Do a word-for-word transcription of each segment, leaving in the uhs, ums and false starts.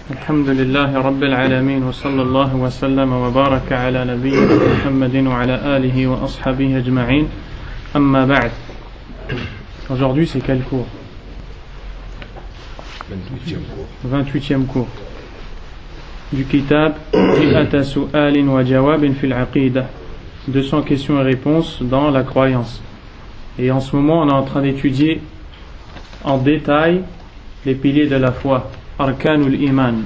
الحمد لله رب العالمين وصلى الله وسلم وبارك على نبينا محمد وعلى آله وأصحابه أجمعين أما بعد. Aujourd'hui c'est quel cours? vingt-huitième cours. vingt-huitième cours du kitab Mi'ata su'alin wa jawabin fil aqida, deux cents questions et réponses dans la croyance. Et en ce moment on est en train d'étudier en détail les piliers de la foi, Arkanul Iman.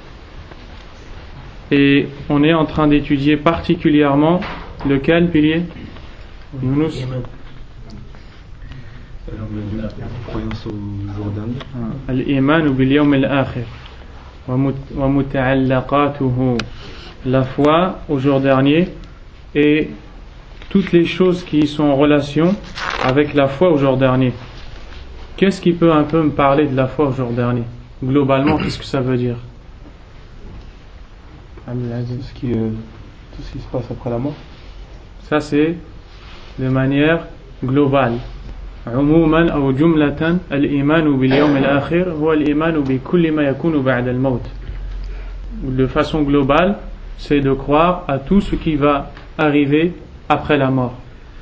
Et on est en train d'étudier particulièrement lequel pilier? Younous? La croyance au jour dernier. Al-Iman bil yawm al-akhir wa muta'allaqatuhu, la foi au jour dernier et toutes les choses qui sont en relation avec la foi au jour dernier. Qu'est-ce qui peut un peu me parler de la foi au jour dernier? Globalement, qu'est-ce que ça veut dire? Tout ce qui, euh, tout ce qui se passe après la mort. Ça c'est de manière globale. عموما أو جملة الإيمان باليوم الآخر هو الإيمان بكل ما يكون بعد الموت. De façon globale, c'est de croire à tout ce qui va arriver après la mort.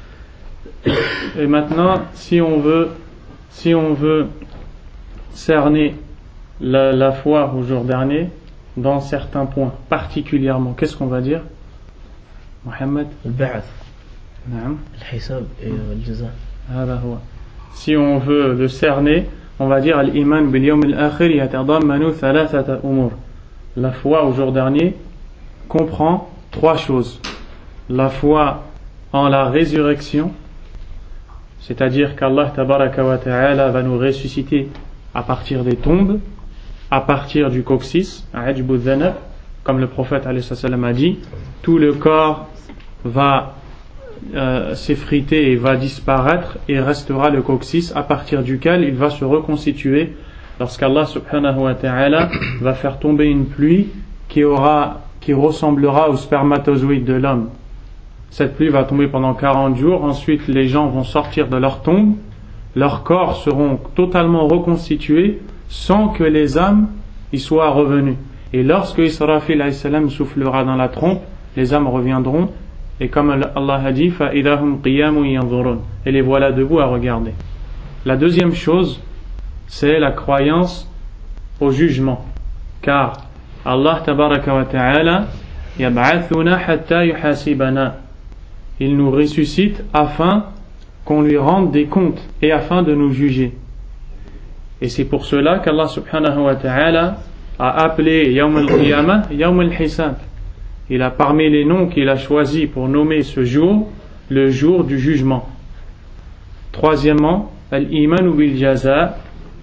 Et maintenant, si on veut, si on veut cerner la, la foi au jour dernier dans certains points particulièrement, qu'est-ce qu'on va dire? Mohamed? البعث. نعم. الحساب والجزاء. هذا هو. Si on veut le cerner, on va dire al-iman bil yawm al-akhir yatadammanu thalathata umur. La foi au jour dernier comprend trois choses. La foi en la résurrection, c'est-à-dire qu'Allah tabaraka wa ta'ala va nous ressusciter à partir des tombes, à partir du coccyx, ajbu dhanab, comme le prophète alayhi salam a dit, tout le corps va euh, s'effriter et va disparaître et restera le coccyx à partir duquel il va se reconstituer lorsqu'Allah subhanahu wa ta'ala va faire tomber une pluie qui aura, qui ressemblera au spermatozoïde de l'homme. Cette pluie va tomber pendant quarante jours, ensuite les gens vont sortir de leur tombe, leurs corps seront totalement reconstitués sans que les âmes y soient revenues. Et lorsque Israfil alayhi salam soufflera dans la trompe, les âmes reviendront, et comme Allah a dit, فَإِذَا هُمْ قِيَامٌ يَنظُرُونَ, et les voilà debout à regarder. La deuxième chose, c'est la croyance au jugement, car Allah tabaraka wa ta'ala يَبْعَثُنَا حَتَّى يُحَاسِبَنَا, il nous ressuscite afin qu'on lui rende des comptes et afin de nous juger. Et c'est pour cela qu'Allah subhanahu wa ta'ala a appelé Yawm al-Qiyamah Yawm al-Hisab. Il a parmi les noms qu'il a choisis pour nommer ce jour le jour du jugement. Troisièmement, al-Iman bil jaza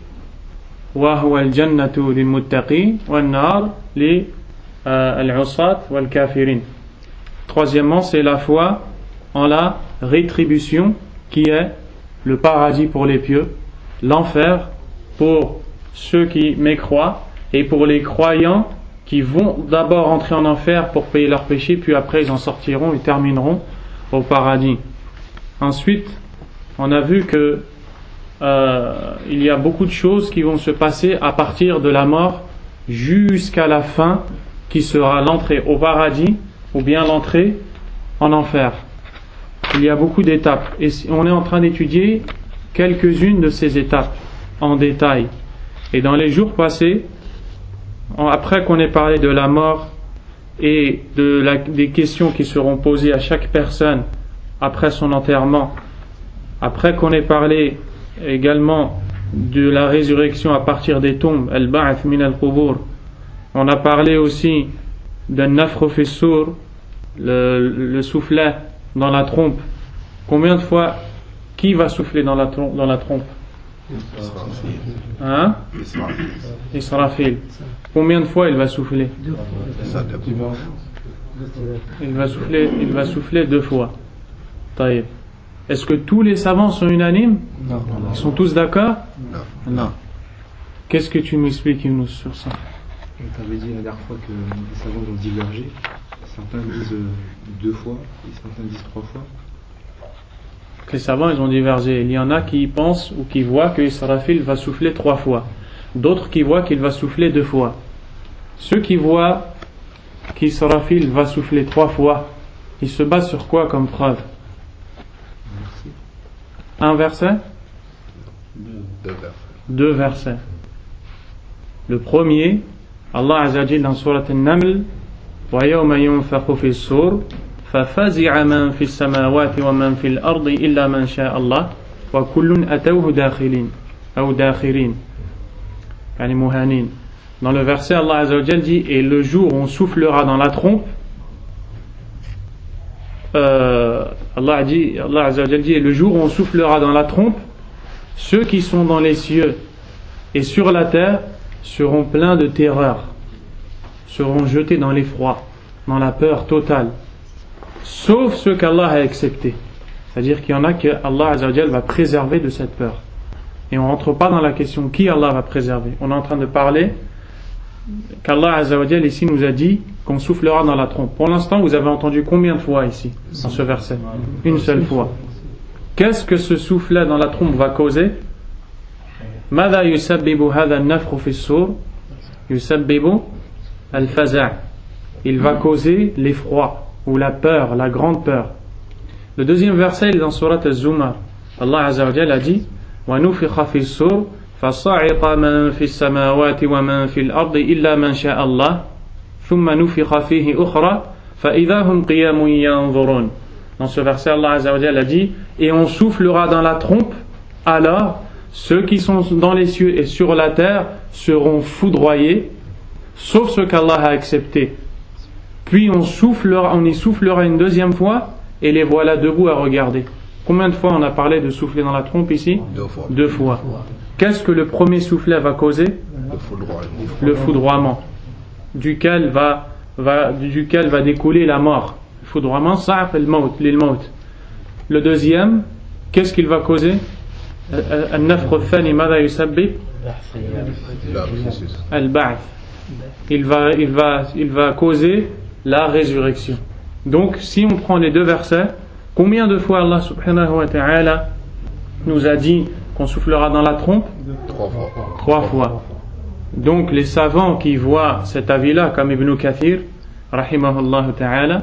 wa huwa al-jannatu lil muttaqin wa an-nar li al-usat wal kafirin. Troisièmement, c'est la foi en la rétribution qui est le paradis pour les pieux, l'enfer pour ceux qui mécroient et pour les croyants qui vont d'abord entrer en enfer pour payer leurs péchés, puis après ils en sortiront et termineront au paradis. Ensuite, on a vu que euh, il y a beaucoup de choses qui vont se passer à partir de la mort jusqu'à la fin, qui sera l'entrée au paradis ou bien l'entrée en enfer. Il y a beaucoup d'étapes et on est en train d'étudier quelques-unes de ces étapes en détail. Et dans les jours passés, après qu'on ait parlé de la mort et de la, des questions qui seront posées à chaque personne après son enterrement, après qu'on ait parlé également de la résurrection à partir des tombes, al-ba'ath min al-qubur, on a parlé aussi d'un nafkh fi s-sur, le, le soufflet dans la trompe. Combien de fois, qui va souffler dans la, dans la trompe? Hein? Israfil. Combien de fois il va souffler? Il va souffler, il va souffler deux fois. Taïb. Est-ce que tous les savants sont unanimes? Non. Ils sont tous d'accord? Non. Non. Qu'est-ce que tu m'expliques nous sur ça? Tu avais dit la dernière fois que les savants ont divergé. Certains disent deux fois et certains disent trois fois. Les savants ils ont divergé. Il y en a qui pensent ou qui voient que Israfil va souffler trois fois. D'autres qui voient qu'il va souffler deux fois. ceux qui voient qu'Israfil va souffler trois fois, ils se basent sur quoi comme preuve? Un verset? Deux versets. Deux versets. Le premier, Allah Azza wa Jalla dans Surat An-Naml, وَيَوْمَ يُنْفَخُ فِي الصُّورِ فَفَزِعَ مَنْ فِي السَّمَاوَاتِ وَمَنْ فِي الْأَرْضِ إِلَّا مَنْ شَاءَ اللَّهُ وَكُلٌّ أَتَوْهُ دَاخِرِينَ أو داخرين يعني مهانين. Dans le verset, Allah Azza wa Jalla dit, et le jour où on soufflera dans la trompe, euh, Allah a dit, Allah Azza wa Jalla dit, et le jour où on soufflera dans la trompe, ceux qui sont dans les cieux et sur la terre seront pleins de terreur, seront jetés dans l'effroi, dans la peur totale, sauf ceux qu'Allah a acceptés. C'est-à-dire qu'il y en a que Allah Azza wa Jalla va préserver de cette peur. Et on ne rentre pas dans la question qui Allah va préserver. On est en train de parler qu'Allah Azza wa Jalla ici nous a dit qu'on soufflera dans la trompe. Pour l'instant, vous avez entendu combien de fois ici, dans ce verset? Une seule fois. Qu'est-ce que ce soufflet dans la trompe va causer? ماذا يسبب هذا النفخ في الصور؟ يسبب الفزع. Il va causer l'effroi ou la peur, la grande peur. Le deuxième verset, il est dans Surat Az-Zumar. Allah Azza wa Jalla a dit وَنُفِخَ فِي الصُّورِ فَصَعِقَ مَنْ فِي السَّمَاوَاتِ وَمَنْ فِي الْأَرْضِ إِلَّا مَنْ شَاءَ اللَّهُ ثُمَّ نُفِخَ فِيهِ أُخْرَى فَإِذَا هُمْ قِيَامٌ يَنْظُرُونَ. Dans ce verset, Allah Azza wa Jalla a dit, et on soufflera dans la trompe, alors ceux qui sont dans les cieux et sur la terre seront foudroyés, sauf ceux qu'Allah a acceptés. Puis on soufflera, on y soufflera une deuxième fois, et les voilà debout à regarder. Combien de fois on a parlé de souffler dans la trompe ici? Deux fois. Deux fois. Qu'est-ce que le premier soufflet va causer? Le foudroiement. Le foudroiement, duquel va, va, duquel va découler la mort. Le foudroiement, sa'af al-maut, lil-maut. Le deuxième, qu'est-ce qu'il va causer? Al-nafkh al-thani, ماذا يسبب? Al-ba'th. Il va, il va, il va causer la résurrection. Donc, si on prend les deux versets, combien de fois Allah subhanahu wa ta'ala nous a dit qu'on soufflera dans la trompe? Trois fois. Trois fois. Donc les savants qui voient cet avis-là, comme Ibn Kathir, rahimahullah ta'ala,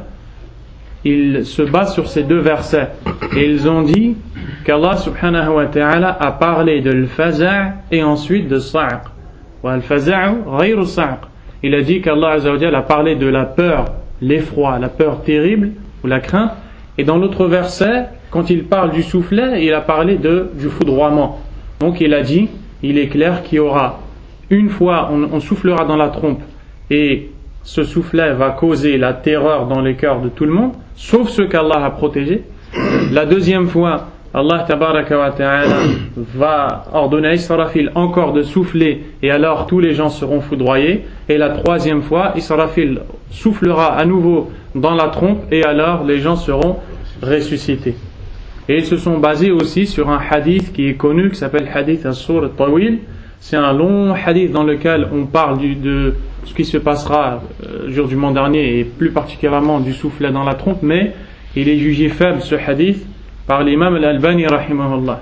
ils se basent sur ces deux versets. Et ils ont dit qu'Allah subhanahu wa ta'ala a parlé de l'faza' et ensuite de sa'q. Wa al-faza'u ghayru sa'q. Il a dit qu'Allah azza wa jalla a parlé de la peur, l'effroi, la peur terrible ou la crainte. Et dans l'autre verset, quand il parle du soufflet, il a parlé de, du foudroiement. Donc il a dit, il est clair qu'il y aura une fois, on, on soufflera dans la trompe et ce soufflet va causer la terreur dans les cœurs de tout le monde, sauf ceux qu'Allah a protégés. La deuxième fois, Allah tabaraka wa ta'ala va ordonner à Israfil encore de souffler et alors tous les gens seront foudroyés. Et la troisième fois, Israfil soufflera à nouveau dans la trompe et alors les gens seront ressuscités. Et ils se sont basés aussi sur un hadith qui est connu, qui s'appelle Hadith As-Sur Al-Tawil. C'est un long hadith dans lequel on parle du, de ce qui se passera le jour du mois dernier et plus particulièrement du soufflet dans la trompe, mais il est jugé faible ce hadith par l'imam Al-Albani rahimahullah.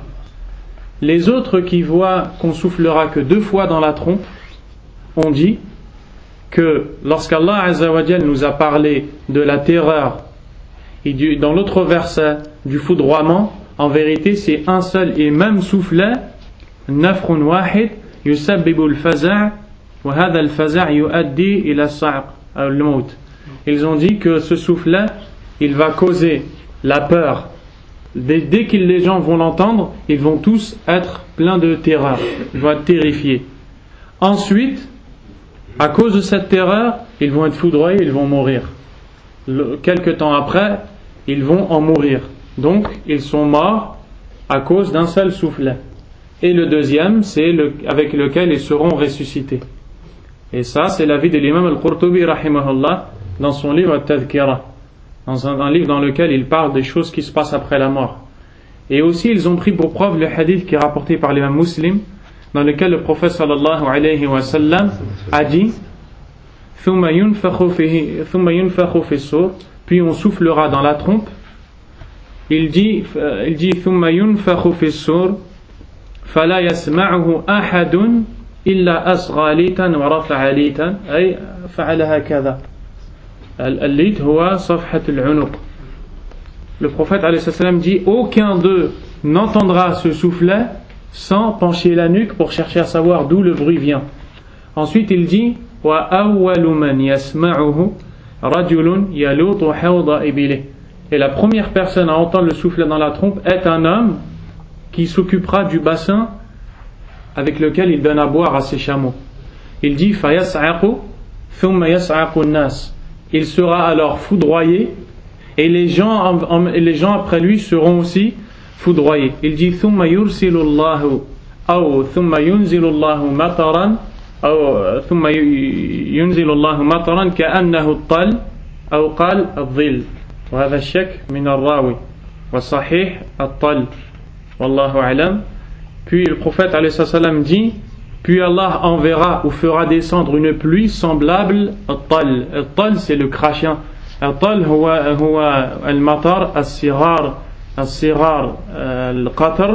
Les autres qui voient qu'on soufflera que deux fois dans la trompe ont dit que lorsqu'Allah Azza wa Jal nous a parlé de la terreur et du, dans l'autre verset du foudroiement, en vérité c'est un seul et même soufflet, nafrun wahid yusabbibu al-faza' wa hadha al-faza' yuaddi ila as-sa'q al-maut. Ils ont dit que ce soufflet il va causer la peur. Dès, dès que les gens vont l'entendre, ils vont tous être pleins de terreur, ils vont être terrifiés. Ensuite, à cause de cette terreur, ils vont être foudroyés, ils vont mourir. Le, quelque temps après, ils vont en mourir. Donc, ils sont morts à cause d'un seul soufflet. Et le deuxième, c'est le, avec lequel ils seront ressuscités. Et ça, c'est l'avis de l'imam Al-Qurtubi rahimahullah dans son livre Al-Tadhkira, dans un, un livre dans lequel il parle des choses qui se passent après la mort. Et aussi, ils ont pris pour preuve le hadith qui est rapporté par l'imam Muslim, dans lequel le prophète sallallahu alayhi wa sallam a dit ثُمَّ يُنْفَخُ فِي الصُّورِ, puis on soufflera dans la trompe. Il dit il dit ثُمَّ يُنْفَخُ فِي الصُّورِ فَلَا يَسْمَعُهُ أَحَدٌ إلا أصغى ليتا ورفع ليتا أي فعل هكذا. الليت هو صفحة العنق. Le prophète alayhi salam dit aucun d'eux n'entendra ce soufflet sans pencher la nuque pour chercher à savoir d'où le bruit vient. Ensuite il dit wa awwalu man yasma'uhu rajulun yalutu hawda ibilih. Et la première personne à entendre le soufflet dans la trompe est un homme qui s'occupera du bassin avec lequel il donne à boire à ses chameaux. Il dit fa yas'aqu thumma yas'aqu an-nas. Il sera alors foudroyé et les gens, les gens après lui seront aussi foudroyés. Il dit thumma yursilu Allahu aw thumma yunzilu Allahu mataran aw thumma yunzilu Allahu mataran ka'annahu at-tal aw qal adh-dhill. Wa hadha ash-shak min ar-rawi wa sahih at-tal wallahu a'lam. Puis le prophète alayhi salam dit puis Allah enverra ou fera descendre une pluie semblable at-tal. At-tal c'est le crachin. At-tal huwa huwa al-matar as-sighar as-sighar al-qatr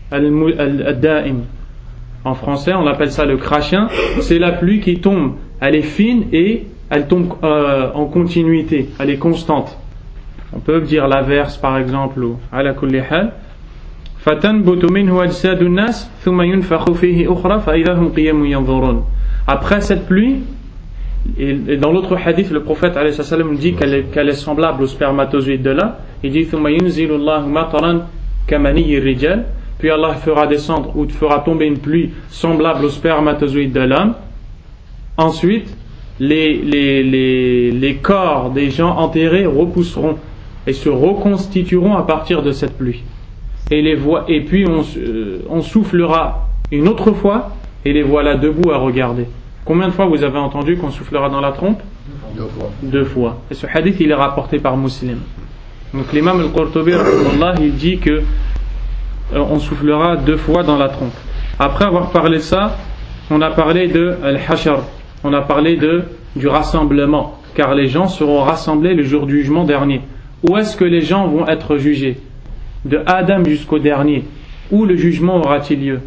al-da'im. En français, on appelle ça le crachin. C'est la pluie qui tombe. Elle est fine et elle tombe euh, en continuité. Elle est constante. On peut dire l'averse par exemple ou ala kulli hal. فَتَنْبُتُ مِنْهُ أَجْسَادُ النَّاسِ ثُمَّ يُنْفَخُ فِيهِ أُخْرَى فَإِذَا هُمْ قِيَامٌ يَنْظُرُونَ. Après cette pluie, et dans l'autre hadith, le prophète alayhi salam dit qu'elle est, qu'elle est semblable au spermatozoïde de là. Il dit ثُمَّ يُنْزِلُ اللَّهُ مَطَرًا كَمَنِيِّ الرِّجَالِ. Puis Allah fera descendre ou fera tomber une pluie semblable au spermatozoïde de l'homme. Ensuite, les, les, les, les corps des gens enterrés repousseront et se reconstitueront à partir de cette pluie. Et, les vo- et puis on, euh, on soufflera une autre fois et les voilà debout à regarder. Combien de fois vous avez entendu qu'on soufflera dans la trompe? Deux fois. Deux fois. Et ce hadith il est rapporté par Muslim. Donc l'imam al-Qurtubi il dit que euh, on soufflera deux fois dans la trompe. Après avoir parlé de ça, on a parlé de al-hashr, on a parlé de du rassemblement, car les gens seront rassemblés le jour du jugement dernier. Où est-ce que les gens vont être jugés? De Adam jusqu'au dernier. Où le jugement aura-t-il lieu?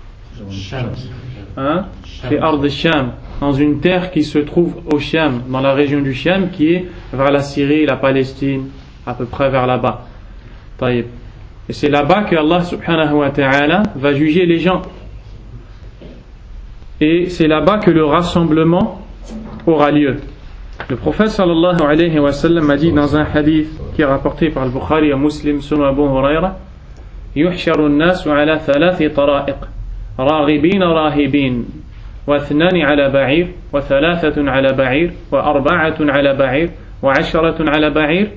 Hein? Fi ard al-Sham, dans une terre qui se trouve au Sham, dans la région du Sham, qui est vers la Syrie, la Palestine, à peu près vers là-bas. Taïb. Et c'est là-bas que Allah subhanahu wa ta'ala va juger les gens. Et c'est là-bas que le rassemblement aura lieu. Le prophète sallallahu alayhi wa sallam a dit dans un hadith qui est rapporté par le Bukhari et Muslim sur Abu Huraira يحشر الناس على ثلاث طرائق راغبين راهبين واثنان على بعير وثلاثة على بعير وأربعة على بعير وعشرة على بعير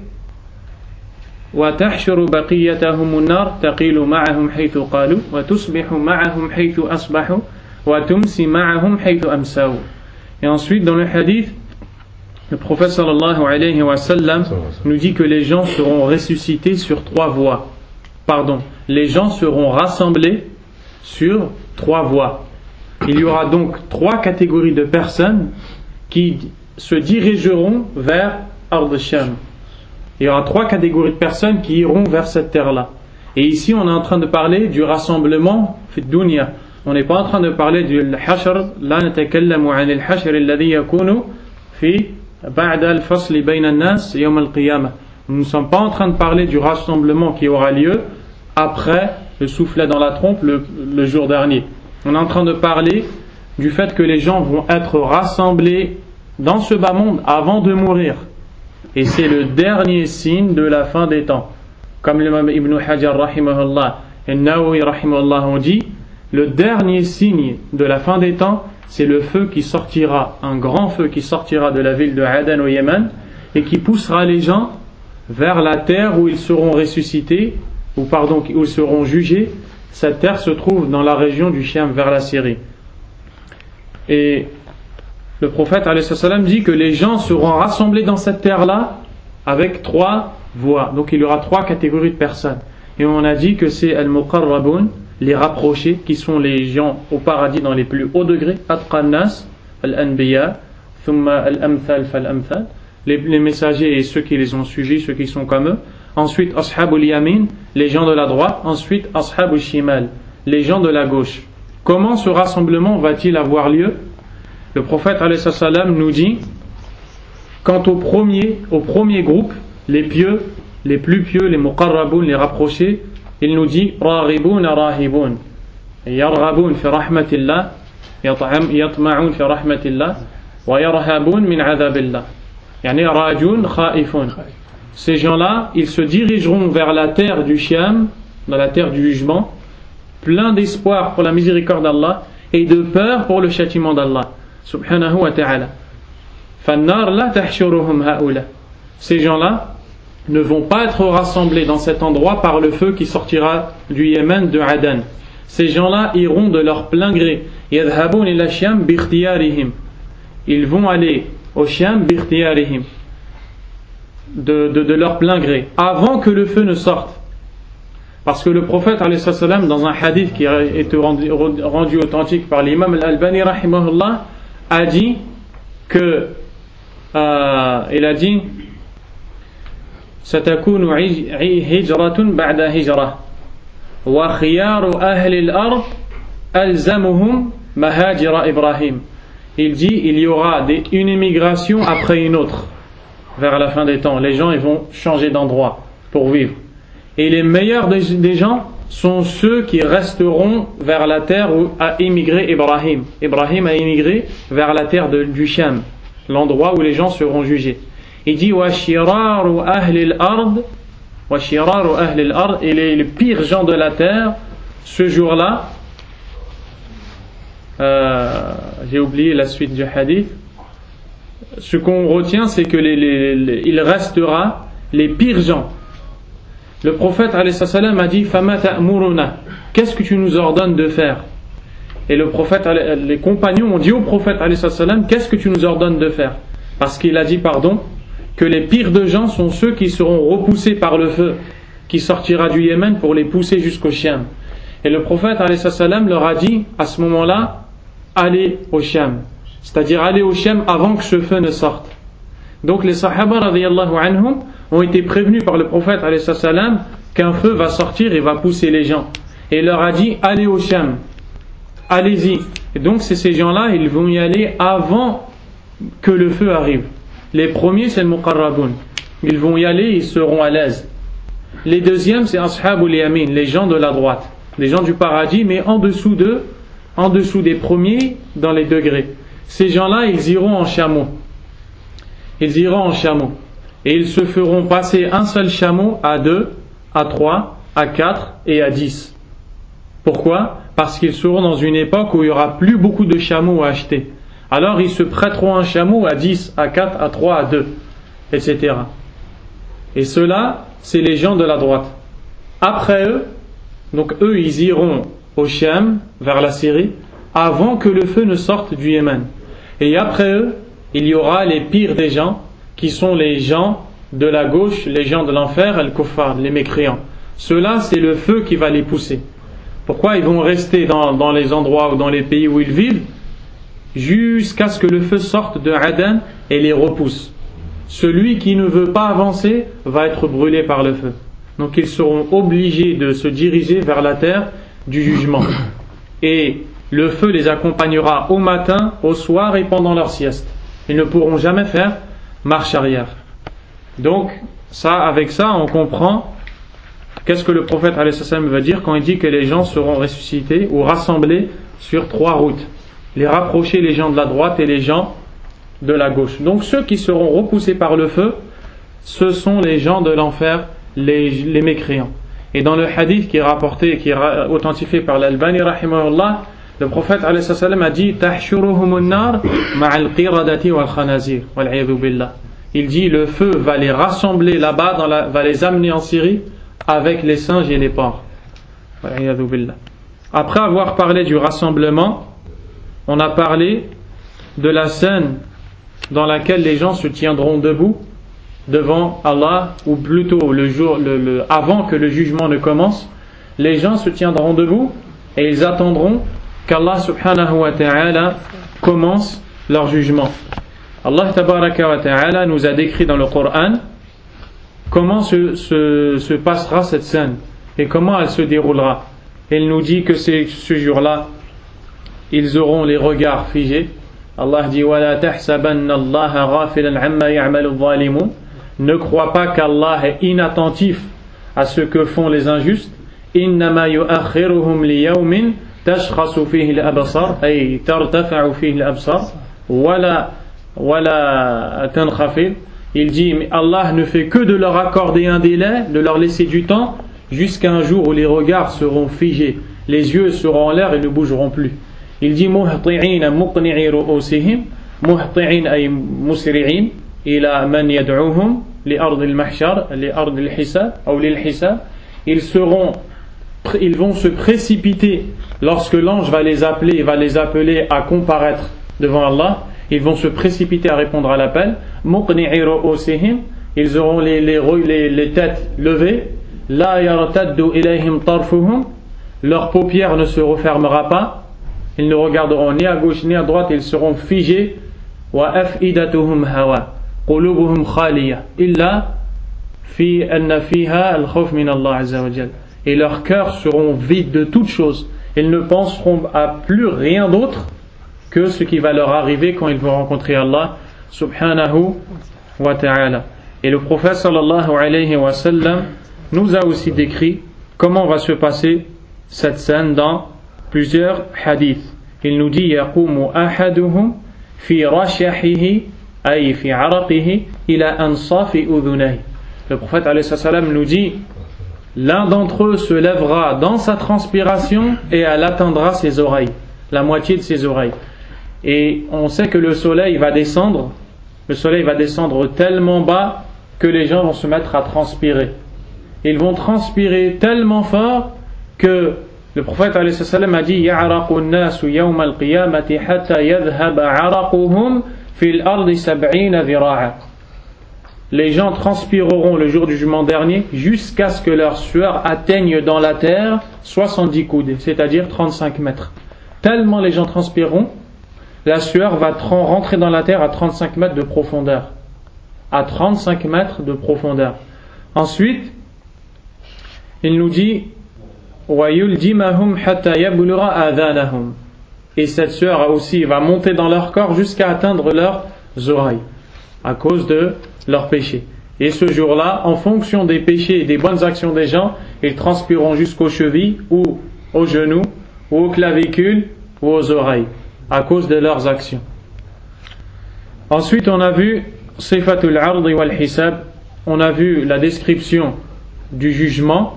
وتحشر بقيتهم النار تقيل معهم حيث قالوا وتصبح معهم حيث أصبحوا وتمسي معهم حيث أمسوا. Et ensuite dans le hadith, le prophète sallallahu alayhi wa sallam nous dit que les gens seront ressuscités sur trois voies. Pardon, les gens seront rassemblés sur trois voies. Il y aura donc trois catégories de personnes qui se dirigeront vers Ard al-Sham. Il y aura trois catégories de personnes qui iront vers cette terre-là. Et ici, on est en train de parler du rassemblement fi dunya. On n'est pas en train de parler du hashr. La natakallamu 'an al-hashr alladhi yakunu fi ba'da al-fasl bayna an-nas yawm al-qiyamah. Nous ne sommes pas en train de parler du rassemblement qui aura lieu après le soufflet dans la trompe le, le jour dernier. On est en train de parler du fait que les gens vont être rassemblés dans ce bas monde avant de mourir. Et c'est le dernier signe de la fin des temps. Comme l'imam Ibn Hajar rahimahullah et Nawawi rahimahullah ont dit, le dernier signe de la fin des temps, c'est le feu qui sortira, un grand feu qui sortira de la ville de Aden au Yémen et qui poussera les gens vers la terre où ils seront ressuscités, ou pardon, où ils seront jugés. Cette terre se trouve dans la région du Sham vers la Syrie. Et le prophète alayhi salam dit que les gens seront rassemblés dans cette terre-là avec trois voies. Donc il y aura trois catégories de personnes. Et on a dit que c'est al-muqarrabun, les rapprochés, qui sont les gens au paradis dans les plus hauts degrés, atqan nas, al-anbiya, thumma al-amthal fal-amthal, les, les messagers et ceux qui les ont suivis, ceux qui sont comme eux. Ensuite, ashabul yamin, les gens de la droite. Ensuite, ashabul shimal, les gens de la gauche. Comment ce rassemblement va-t-il avoir lieu? Le prophète alayhi salam nous dit, quant au premier, au premier groupe, les pieux, les plus pieux, les muqarraboun, les rapprochés, il nous dit raghibun rahibun yarghabun fi rahmatillah yatma'un fi rahmatillah wa yarhabun min adhabillah yani rajun khaifun. Ces gens-là, ils se dirigeront vers la terre du Shiam, dans la terre du jugement, plein d'espoir pour la miséricorde d'Allah et de peur pour le châtiment d'Allah subhanahu wa ta'ala. Fannar la tahshuruhum haula. Ces gens-là ne vont pas être rassemblés dans cet endroit par le feu qui sortira du Yémen, de Adan. Ces gens-là iront de leur plein gré. Yadhabun ila Shiam bi ikhtiyarihim. Ils vont aller au Shiam bi ikhtiyarihim, de, de, de leur plein gré, avant que le feu ne sorte. Parce que le prophète alayhi salam, dans un hadith qui a été rendu, rendu authentique par l'imam al-Albani rahimahullah, a dit que euh, il a dit ستكون هجرة بعد هجرة وخيار أهل الأرض ألزمهم مهاجر إبراهيم. Il dit il y aura des, une immigration après une autre vers la fin des temps. Les gens ils vont changer d'endroit pour vivre. Et les meilleurs des, des gens sont ceux qui resteront vers la terre où a immigré Ibrahim. Ibrahim a immigré vers la terre de, du Sham, l'endroit où les gens seront jugés. Il dit wa shiraru ahli al-ard wa shiraru ahli al-ard, et les, les pires gens de la terre ce jour-là, euh, j'ai oublié la suite du hadith. Ce qu'on retient, c'est que les, les, les, il restera les pires gens. Le prophète alayhi salam a dit fama ta'muruna, qu'est-ce que tu nous ordonnes de faire? Et le prophète, les compagnons ont dit au prophète alayhi salam, qu'est-ce que tu nous ordonnes de faire? Parce qu'il a dit, pardon, que les pires de gens sont ceux qui seront repoussés par le feu qui sortira du Yémen pour les pousser jusqu'au Shiam. Et le prophète alayhi salam leur a dit à ce moment-là, allez au Shiam, c'est-à-dire allez au Shiam avant que ce feu ne sorte. Donc les sahaba radiyallahu anhum ont été prévenus par le prophète alayhi salam qu'un feu va sortir et va pousser les gens, et il leur a dit allez au Shiam, allez-y. Et donc c'est ces gens-là, ils vont y aller avant que le feu arrive. Les premiers c'est le muqarraboun, ils vont y aller, ils seront à l'aise. Les deuxièmes c'est ashabul yamin, les gens de la droite, les gens du paradis, mais en dessous d'eux, en dessous des premiers dans les degrés. Ces gens-là ils iront en chameau, ils iront en chameau et ils se feront passer un seul chameau à deux, à trois, à quatre et à dix. Pourquoi? Parce qu'ils seront dans une époque où il n'y aura plus beaucoup de chameaux à acheter. Alors ils se prêteront un chameau à dix, à quatre, à trois, à deux, et cetera. Et ceux-là, c'est les gens de la droite. Après eux, donc eux, ils iront au Shiam, vers la Syrie, avant que le feu ne sorte du Yémen. Et après eux, il y aura les pires des gens, qui sont les gens de la gauche, les gens de l'enfer, al-kuffar, les mécréants. Ceux-là, c'est le feu qui va les pousser. Pourquoi? Ils vont rester dans, dans les endroits ou dans les pays où ils vivent, jusqu'à ce que le feu sorte de Adan et les repousse. Celui qui ne veut pas avancer va être brûlé par le feu. Donc ils seront obligés de se diriger vers la terre du jugement. Et le feu les accompagnera au matin, au soir et pendant leur sieste. Ils ne pourront jamais faire marche arrière. Donc ça, avec ça, on comprend qu'est-ce que le prophète alayhi salam veut dire quand il dit que les gens seront ressuscités ou rassemblés sur trois routes. Les rapprocher, les gens de la droite et les gens de la gauche. Donc ceux qui seront repoussés par le feu, ce sont les gens de l'enfer, les, les mécréants. Et dans le hadith qui est rapporté, qui est authentifié par l'Albani rahimahullah, le prophète alayhi salam a dit tahshuruhumun nar ma'al qiradati wal khanazir wal a'yadhu billah. Il dit le feu va les rassembler là-bas, dans la, va les amener en Syrie avec les singes et les porcs. Wal a'yadhu billah. Après avoir parlé du rassemblement, on a parlé de la scène dans laquelle les gens se tiendront debout devant Allah, ou plutôt le jour, le, le, avant que le jugement ne commence. Les gens se tiendront debout et ils attendront qu'Allah subhanahu wa ta'ala commence leur jugement. Allah tabaraka wa ta'ala nous a décrit dans le Coran comment se, se, se passera cette scène et comment elle se déroulera. Il nous dit que c'est ce jour-là ils auront les regards figés. Allah dit وَلَا تَحْسَبَنَّ اللَّهَ غَافِلًا عَمَّا يَعْمَلُ الظَّالِمُونَ. Ne crois pas qu'Allah est inattentif à ce que font les injustes. إِنَّمَا يُؤَخِّرُهُمْ لِيَوْمٍ تَشْخَصُ فِيهِ الْأَبْصَارُ أي ترتفع فيه الأبصار ولا ولا تنخفض. Il dit mais Allah ne fait que de leur accorder un délai, de leur laisser du temps jusqu'à un jour où les regards seront figés, les yeux seront en l'air et ne bougeront plus. Il dit مُهْطِعِينَ مُقْنِعِي رُؤُوسِهِمْ مُهْطِعِينَ أي مسرعين إلى من يدعوهم لأرض المحشر لأرض الحساب أو للحساب. Ils seront ils vont se précipiter lorsque l'ange va les appeler, va les appeler à comparaître devant Allah. Ils vont se précipiter à répondre à l'appel. مُقْنِعِي رُؤُوسِهِمْ. Ils auront les, les, les, les têtes levées. لَا يَرْتَدُّ إِلَيْهِمْ طَرْفُهُمْ. Leur paupière ne se refermera pas. Ils ne regarderont ni à gauche ni à droite. Ils seront figés. وَأَفْئِدَتُهُمْ هَوَى قُلُوبُهُمْ خَالِيَةٌ إِلَّا فِي أَنَّ فِيهَا الْخَوْفَ مِنَ اللَّهِ عَزَّ وَجَلَّ. Et leurs cœurs seront vides de toute chose. Ils ne penseront à plus rien d'autre que ce qui va leur arriver quand ils vont rencontrer Allah subhanahu wa ta'ala. Et le prophète sallallahu alayhi wa sallam nous a aussi décrit comment va se passer cette scène dans plusieurs hadiths. Il nous dit yaqumu ahaduhum fi rashahihi ay fi araqihi ila ansafi udhunayhi. Le prophète alayhi salam nous dit l'un d'entre eux se lèvera dans sa transpiration et elle atteindra ses oreilles, la moitié de ses oreilles. Et on sait que le soleil va descendre, le soleil va descendre tellement bas que les gens vont se mettre à transpirer. Ils vont transpirer tellement fort que le prophète alayhi salam a dit يَعْرَقُ النَّاسُ يَوْمَ الْقِيَامَةِ حَتَّى يَذْهَبَ عَرَقُهُمْ فِي الْأَرْضِ سَبْعِينَ ذِرَاعًا. Les gens transpireront le jour du jugement dernier jusqu'à ce que leur sueur atteigne dans la terre soixante-dix coudes, c'est-à-dire trente-cinq mètres. Tellement les gens transpireront, la sueur va rentrer dans la terre à trente-cinq mètres de profondeur. À trente-cinq mètres de profondeur. Ensuite, il nous dit وَيُلْجِمَهُمْ حَتَّى يَبْلُغَ آذَانَهُمْ. Et cette sueur aussi va monter dans leur corps jusqu'à atteindre leurs oreilles à cause de leurs péchés. Et ce jour-là, en fonction des péchés et des bonnes actions des gens, ils transpireront jusqu'aux chevilles ou aux genoux ou aux clavicules ou aux oreilles à cause de leurs actions. Ensuite, on a vu Sifatul Ardi wal Hisab, on a vu la description du jugement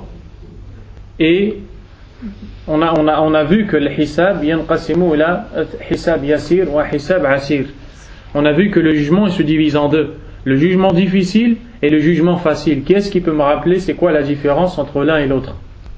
et on a, on a, on a vu que le Hisab yanqasimu ila Hisab Yasir wa Hisab Asir. On a vu que le jugement il se divise en deux, le jugement difficile et le jugement facile. Qui est-ce qui peut me rappeler c'est quoi la différence entre l'un et l'autre?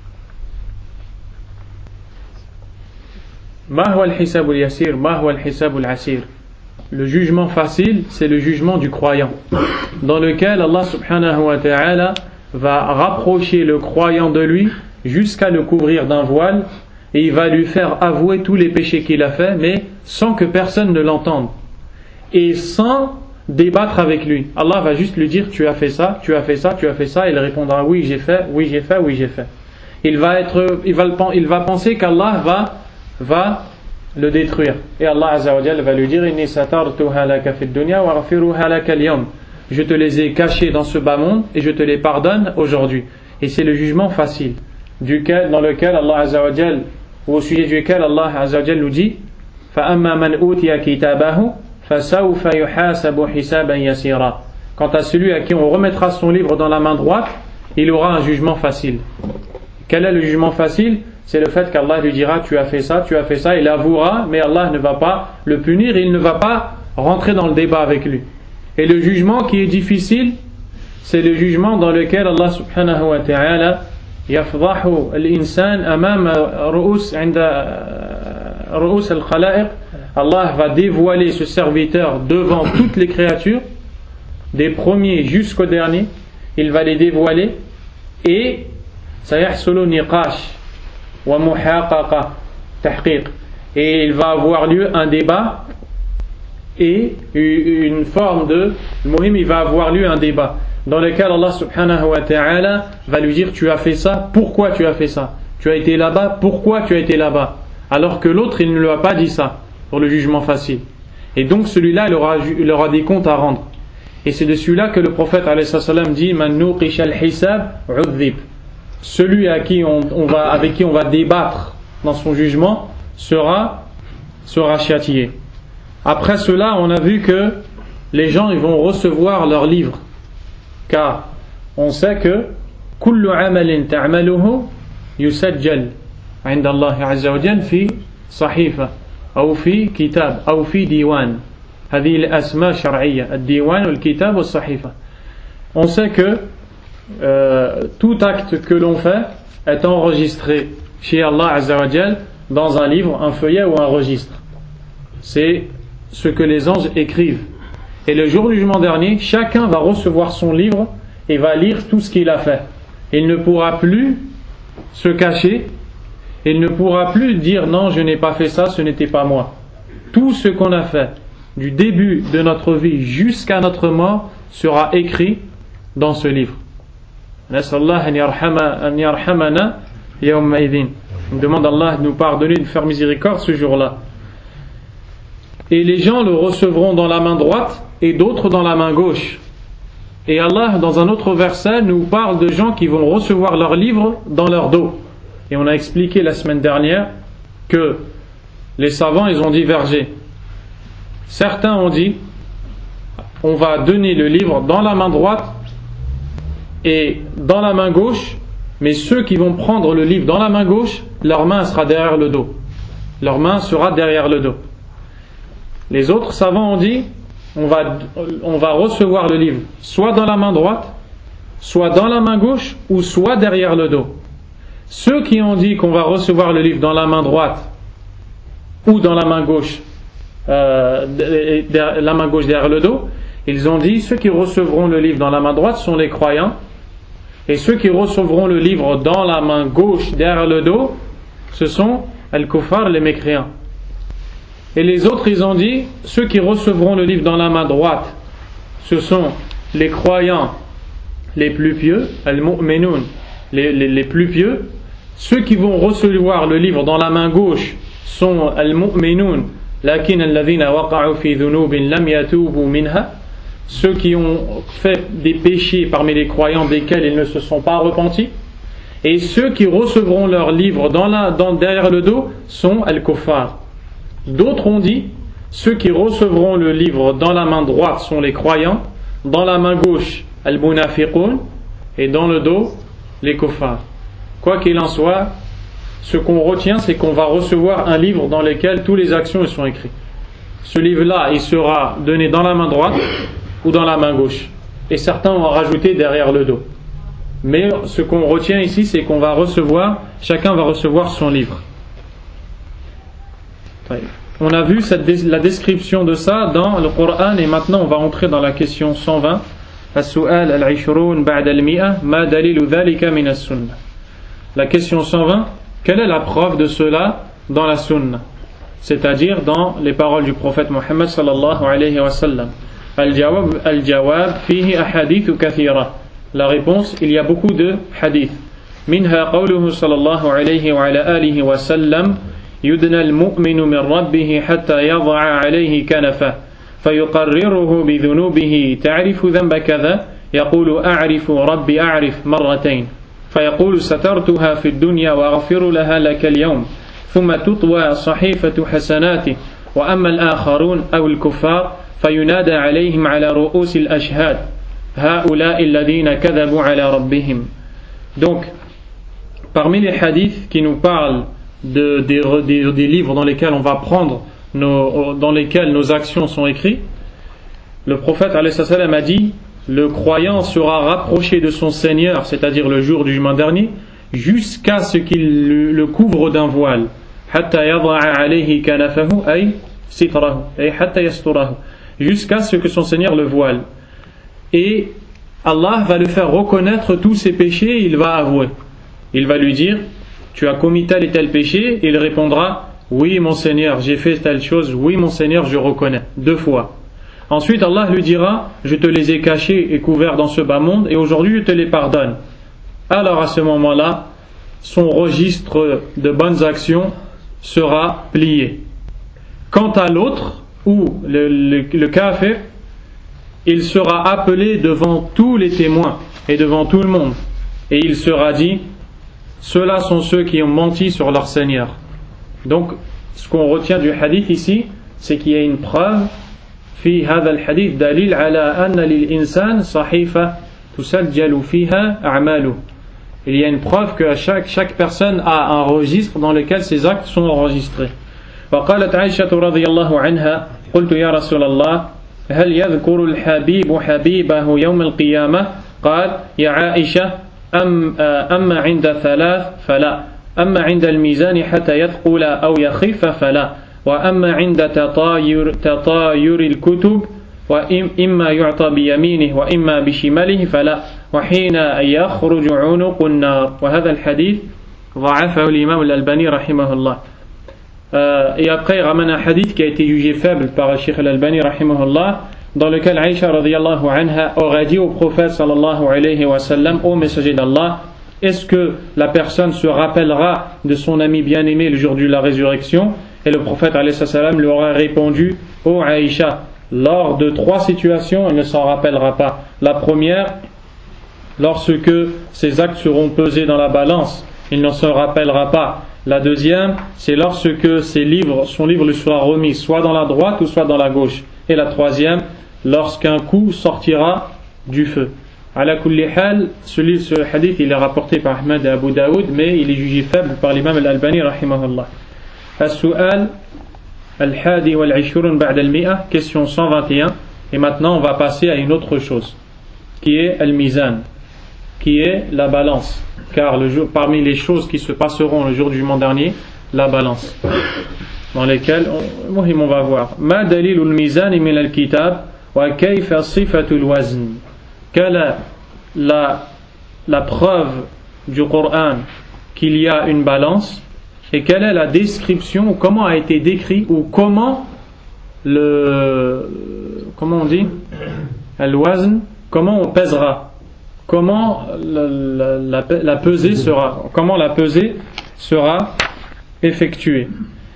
Ma huwa al-hisab al-yasir, ma huwa al-hisab al-asir. Le jugement facile, c'est le jugement du croyant, dans lequel Allah subhanahu wa ta'ala va rapprocher le croyant de lui jusqu'à le couvrir d'un voile et il va lui faire avouer tous les péchés qu'il a fait, mais sans que personne ne l'entende et sans débattre avec lui. Allah va juste lui dire tu as fait ça, tu as fait ça, tu as fait ça, et il répondra oui j'ai fait, oui j'ai fait, oui j'ai fait. Il va être, il va, il va penser qu'Allah va va le détruire et Allah Azza wa Jalla va lui dire inni satartuha laka fid dunya wa ghafiruha laka al-yawm. Je te les ai cachés dans ce bas monde et je te les pardonne aujourd'hui. Et c'est le jugement facile duquel, dans lequel Allah Azza wa Jalla, ou au sujet duquel Allah Azza wa Jalla nous dit fa amma man utiya kitabahu fasawfa yuhasabu hisaban yasira. Quant à celui à qui on remettra son livre dans la main droite, il aura un jugement facile. Quel est le jugement facile? C'est le fait qu'Allah lui dira tu as fait ça, tu as fait ça, il avouera, mais Allah ne va pas le punir et il ne va pas rentrer dans le débat avec lui. Et le jugement qui est difficile, c'est le jugement dans lequel Allah subhanahu wa ta'ala yafdahu al-insan amam ru'us 'inda ru'us al-khalaiq. Allah va dévoiler ce serviteur devant toutes les créatures, des premiers jusqu'aux derniers, il va les dévoiler et sayahsulu niqash wa muhaqaqa tahqiq, et il va avoir lieu un débat et une forme de muhim, il va avoir lieu un débat dans lequel Allah subhanahu wa ta'ala va lui dire tu as fait ça, pourquoi tu as fait ça, tu as été là-bas, pourquoi tu as été là-bas. alors que l'autre il ne lui a pas dit ça pour le jugement facile. Et donc celui-là il aura, il aura des comptes à rendre. Et c'est de celui-là que le prophète alayhi salam dit Man nuqisha al-hisab udhib. Celui à qui on, on va, avec qui on va débattre dans son jugement sera, sera châtié. Après cela, on a vu que les gens ils vont recevoir leurs livres, car on sait que kullu amalin ta'maluhu yusajjal 'inda Allah 'azza wa jalla fi sahifa أو في كتاب أو في ديوان. هذه الأسماء شرعية الديوان والكتاب والصحيفة. On sait que euh, tout acte que l'on fait est enregistré chez Allah Azza wa Jal dans un livre, un feuillet ou un registre. C'est ce que les anges écrivent. Et le jour du jugement dernier, chacun va recevoir son livre et va lire tout ce qu'il a fait. Il ne pourra plus se cacher. Il ne pourra plus dire non, je n'ai pas fait ça, ce n'était pas moi. Tout ce qu'on a fait du début de notre vie jusqu'à notre mort sera écrit dans ce livre. On demande à Allah de nous pardonner, de faire miséricorde ce jour-là. Et les gens le recevront dans la main droite et d'autres dans la main gauche. Et Allah, dans un autre verset, nous parle de gens qui vont recevoir leur livre dans leur dos. Et on a expliqué la semaine dernière que les savants ils ont divergé. Certains ont dit on va donner le livre dans la main droite et dans la main gauche, mais ceux qui vont prendre le livre dans la main gauche, leur main sera derrière le dos. Leur main sera derrière le dos. Les autres savants ont dit on va, on va recevoir le livre soit dans la main droite, soit dans la main gauche, ou soit derrière le dos. Ceux qui ont dit qu'on va recevoir le livre dans la main droite ou dans la main gauche, euh, la main gauche derrière le dos, ils ont dit ceux qui recevront le livre dans la main droite sont les croyants, et ceux qui recevront le livre dans la main gauche derrière le dos, ce sont al-kuffar, les mécréants. Et les autres, ils ont dit ceux qui recevront le livre dans la main droite, ce sont les croyants les plus pieux, al-mu'minun, les, les, les plus pieux. Ceux qui vont recevoir le livre dans la main gauche sont al-mu'minun, lakin alladhina waqa'u fi dhunubin lam yatubu minha. Ceux qui ont fait des péchés parmi les croyants desquels ils ne se sont pas repentis. Et ceux qui recevront leur livre dans la, dans, derrière le dos sont al-kuffar. D'autres ont dit ceux qui recevront le livre dans la main droite sont les croyants, dans la main gauche al-munafiqun, et dans le dos les kuffar. Quoi qu'il en soit, ce qu'on retient, c'est qu'on va recevoir un livre dans lequel toutes les actions sont écrites. Ce livre-là, il sera donné dans la main droite ou dans la main gauche. Et certains ont rajouté derrière le dos. Mais ce qu'on retient ici, c'est qu'on va recevoir, chacun va recevoir son livre. On a vu cette, la description de ça dans le Coran, et maintenant on va entrer dans la question cent vingt. As-su'al al-ishrun ba'da al-mi'a ma dalilu dhalika min as-sunnah. La question cent vingt, quelle est la preuve de cela dans la sunna, c'est-à-dire dans les paroles du prophète Mohammed sallallahu alayhi wa sallam? Al-jawab al-jawab fihi ahadithu kathira. La réponse, il y a beaucoup de hadiths. Minha qawluhu sallallahu alayhi wa ala alihi wa sallam yudna al-mu'minu min rabbihi hatta yadha'a alayhi kanafa fayuqarriruhu bi dhunubihi ta'rifu dhanba kadha yaqulu a'rifu rabbi a'rif marratayn فيقول سترتها في الدنيا وأغفر لها لك اليوم ثم تطوى صحيفة حسناته وأما الآخرون أو الكفار فينادى عليهم على رؤوس الأشهاد هؤلاء الذين كذبوا على ربهم. Donc, parmi les hadiths qui nous parlent de, des, des, des livres dans lesquels on va prendre nos, dans lesquels nos actions sont écrites, le prophète alayhi salam a dit: le croyant sera rapproché de son Seigneur, c'est-à-dire le jour du jugement dernier, jusqu'à ce qu'il le, le couvre d'un voile. Jusqu'à ce que son Seigneur le voile. Et Allah va le faire reconnaître tous ses péchés, il va avouer. Il va lui dire: tu as commis tel et tel péché, et il répondra: oui mon Seigneur, j'ai fait telle chose, oui mon Seigneur, je reconnais, deux fois. Ensuite Allah lui dira: je te les ai cachés et couverts dans ce bas monde, et aujourd'hui je te les pardonne. Alors à ce moment-là, son registre de bonnes actions sera plié. Quant à l'autre, ou le, le, le kafir, il sera appelé devant tous les témoins et devant tout le monde, et il sera dit: ceux-là sont ceux qui ont menti sur leur Seigneur. Donc ce qu'on retient du hadith ici, c'est qu'il y a une preuve fi hadha al-hadith dalil ala anna lil insan sahifa tusajjalu fiha a'malu. Il y a une preuve que chaque, chaque personne a un registre dans lequel ses actes sont enregistrés. وقالت عائشة رضي الله عنها قلت يا رسول الله هل يذكر الحبيب حبيبه يوم القيامة؟ قال يا عائشة أم أما عند ثلاث فلا، أما عند الميزان حتى يثقل أو يخف فلا، وأما عند تطاير, تطاير الكتب وإما يعطى بيمينه وإما بشماله فلا، وحين يخرج عنق النار. وهذا الحديث ضعفه الإمام الألباني رحمه الله. Euh, et après il ramène un hadith qui a été jugé faible par le Cheikh Al-Albani rahimahullah, dans lequel Aïcha radiyallahu anha aurait dit au prophète sallallahu alayhi wa sallam: ô messager d'Allah, est-ce que la personne se rappellera de son ami bien-aimé le jour de la résurrection? Et le prophète alayhi salam lui aurait répondu: ô Aïcha, lors de trois situations elle ne s'en rappellera pas. La première, lorsque ses actes seront pesés dans la balance, il ne s'en rappellera pas. La deuxième, c'est lorsque ses livres, son livre lui sera remis soit dans la droite ou soit dans la gauche. Et la troisième, lorsqu'un coup sortira du feu. Ala kulli hal, ce, livre, ce hadith il est rapporté par Ahmed et Abu Daoud, mais il est jugé faible par l'imam Al-Albani rahimahullah. As-su'al al-hadi wal-ishurun ba'da al-mi'a, question cent vingt et un. Et maintenant on va passer à une autre chose, qui est al-mizan, qui est la balance. Car le jour, parmi les choses qui se passeront le jour du jugement dernier, la balance, dans lesquelles on, on va voir ma dalilul mizan min al-kitab wa kayfa sifatul wazn. Quelle est la, la preuve du Coran qu'il y a une balance, et quelle est la description, ou comment a été décrit, ou comment le comment on dit al-wazn, comment on pèsera, comment la, la, la, la pesée sera, comment la pesée sera effectuée.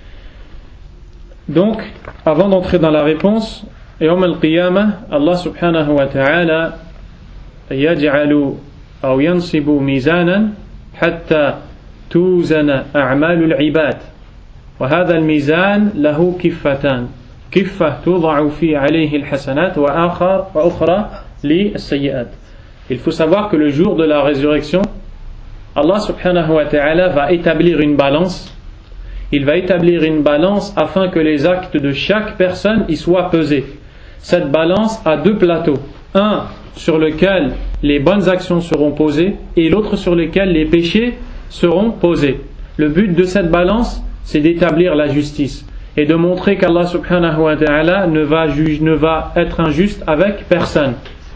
Donc, avant d'entrer dans la réponse, Yawm al-Qiyamah, Allah subhanahu wa ta'ala yaj'alu aw yansibu mizanan hatta tuzana a'malu al-ibad. Wa hadha al-mizan lahu kiffatan. Kiffa tuda'u fi alayhi al-hasanat wa akhar wa ukhra li as-sayyi'at. Il faut savoir que le jour de la résurrection, Allah subhanahu wa ta'ala va établir une balance. Il va établir une balance afin que les actes de chaque personne y soient pesés. Cette balance a deux plateaux. Un sur lequel les bonnes actions seront posées et l'autre sur lequel les péchés seront posés. Le but de cette balance, c'est d'établir la justice et de montrer qu'Allah subhanahu wa ta'ala ne va, juge, ne va être injuste avec personne.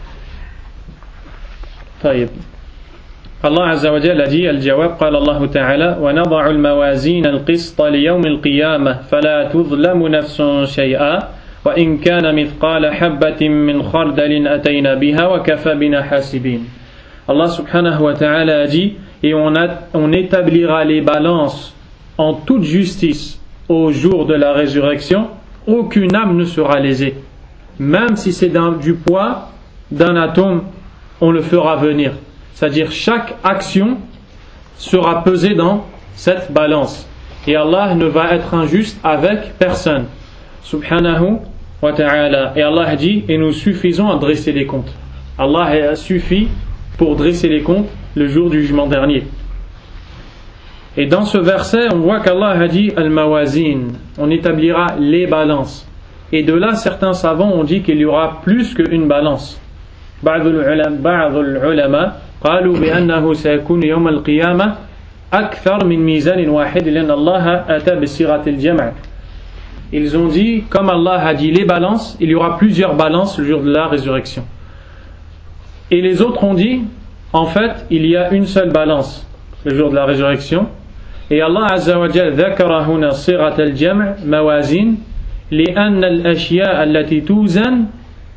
طيب. Allah Azza wa Jalla a dit al-jawab قال الله تعالى ونضع الموازين القسط ليوم القيامة فلا تظلم نفس شيئا وإن كان مثقال حبة من خردل أتينا بها وكفى بنا حاسبين. Allah subhanahu wa ta'ala a dit et on, a, on établira les balances en toute justice au jour de la résurrection, aucune âme ne sera lésée, même si c'est du poids d'un atome, on le fera venir. C'est-à-dire chaque action sera pesée dans cette balance. Et Allah ne va être injuste avec personne. Subhanahu wa ta'ala. Et Allah dit, et nous suffisons à dresser les comptes. Allah suffit pour dresser les comptes le jour du jugement dernier. Et dans ce verset, on voit qu'Allah a dit al-mawazin. On établira les balances. Et de là, certains savants ont dit qu'il y aura plus qu'une balance. بعض العلماء قالوا بأنه سيكون يوم القيامة أكثر من ميزان واحد لأن الله أتى بصيغة الجمع. Ils ont dit, comme Allah a dit les balances, il y aura plusieurs balances le jour de la résurrection. Et les autres ont dit, en fait, il y a une seule balance le jour de la résurrection. Et Allah Azza wa Jal ذكر هنا صيغة الجمع موازين لأن الأشياء التي توزن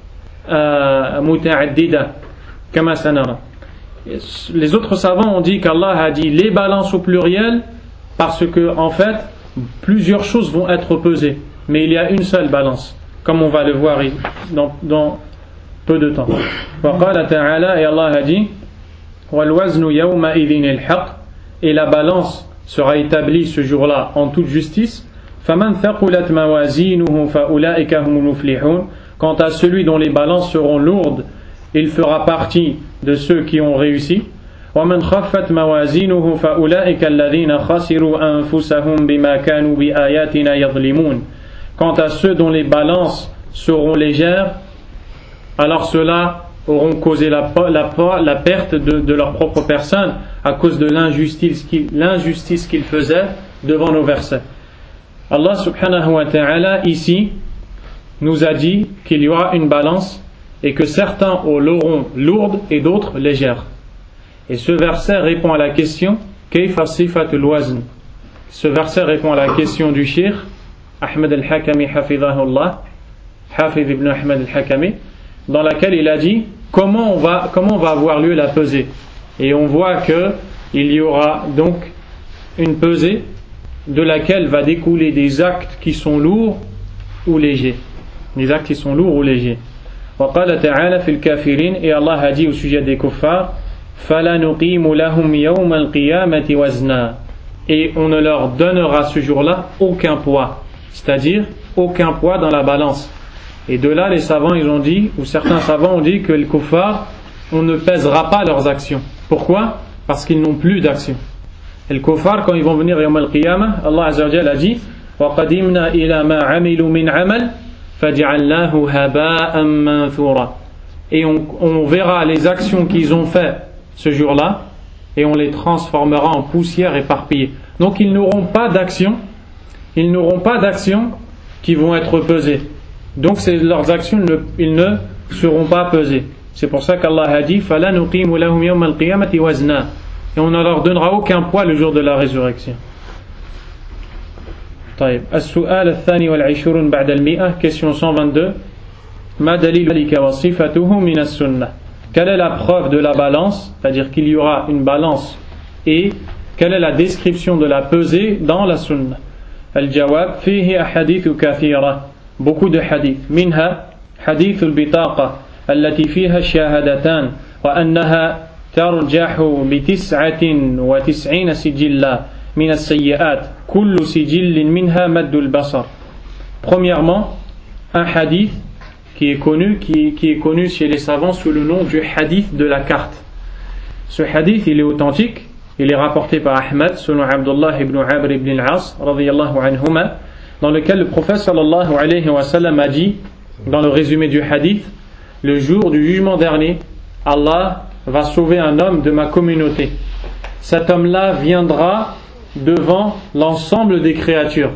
متعددة كما سنرى. Les autres savants ont dit qu'Allah a dit les balances au pluriel parce que en fait plusieurs choses vont être pesées, mais il y a une seule balance, comme on va le voir dans, dans peu de temps. وقال تعالى, et Allah a dit وَالْوَزْنُ يَوْمَئِذٍ الْحَقِّ, et la balance sera établie ce jour-là en toute justice. فَمَنْ ثَقُلَتْ مَوَازِينُهُ فَأُولَئِكَ هُمُ الْمُفْلِحُونَ, quant à celui dont les balances seront lourdes, il fera partie de ceux qui ont réussi. وَمَنْ خَفَّتْ مَوَازِينُهُ فَأُولَئِكَ الَّذِينَ خَسِرُوا أَنفُسَهُمْ بِمَا كَانُوا بِآيَاتِنَا يَظْلِمُونَ, quant à ceux dont les balances seront légères, alors ceux-là auront causé la, la, la perte de, de leur propre personne à cause de l'injustice qu'ils, l'injustice qu'ils faisaient devant nos versets. Allah subhanahu wa ta'ala ici nous a dit qu'il y aura une balance et que certains l'auront lourde et d'autres légère. Et ce verset répond à la question Kayfa sifatul wazn. Ce verset répond à la question du shir Ahmed al-Hakami hafidhahullah, Hafidh ibn Ahmed al-Hakami, dans laquelle il a dit comment on va, comment va avoir lieu la pesée. Et on voit que il y aura donc une pesée de laquelle va découler des actes qui sont lourds ou légers. Des actes qui sont lourds ou légers. وقال تعالى في الكافرين, et Allah a dit au sujet des kuffars فَلَا نُقِيمُ لَهُمْ يَوْمَ الْقِيَامَةِ وَزْنًا, et on ne leur donnera ce jour-là aucun poids, c'est-à-dire aucun poids dans la balance. Et de là les savants ils ont dit, ou certains savants ont dit que les kuffars, on ne pèsera pas leurs actions. Pourquoi? Parce qu'ils n'ont plus d'action. Et les kuffars, quand ils vont venir yawm al-qiyamah, Allah azza wa jalla a dit وَقَدِمْنَا إِلَى مَا عَمِلُوا مِنْ عَمَلٍ فَجَعَلْنَاهُ هَبَاءً مَنْثُورًا, et on, on verra les actions qu'ils ont fait ce jour-là et on les transformera en poussière éparpillée. Donc ils n'auront pas d'action, ils n'auront pas d'actions qui vont être pesées. Donc c'est, leurs actions ne, ils ne seront pas pesées. C'est pour ça qu'Allah a dit فَلَا نُقِيمُ لَهُمْ يَوْمَ الْقِيَامَةِ وَزْنًا, et on ne leur donnera aucun poids le jour de la résurrection. طيب. السؤال الثاني والعشرون بعد المئة, question cent vingt-deux. ما دليل ذلك وصفته من السنة, quelle est la preuve de la balance, c'est-à-dire qu'il y aura une balance, et quelle est la description de la pesée dans la sunna? الجواب فيه أحاديث كثيرة, beaucoup de hadith. منها حديث البطاقة التي فيها الشهادتان وأنها ترجح بتسعة وتسعين سجلا من السيئات كل سجل منها مد البصر. Premièrement, un hadith qui est connu, qui, qui est connu chez les savants sous le nom du hadith de la carte. Ce hadith, il est authentique, il est rapporté par Ahmad selon Abdullah ibn Amr ibn al-As radiyallahu anhuma, dans lequel le prophète sallallahu alayhi wa sallam a dit, dans le résumé du hadith, le jour du jugement dernier, Allah va sauver un homme de ma communauté. Cet homme-là viendra devant l'ensemble des créatures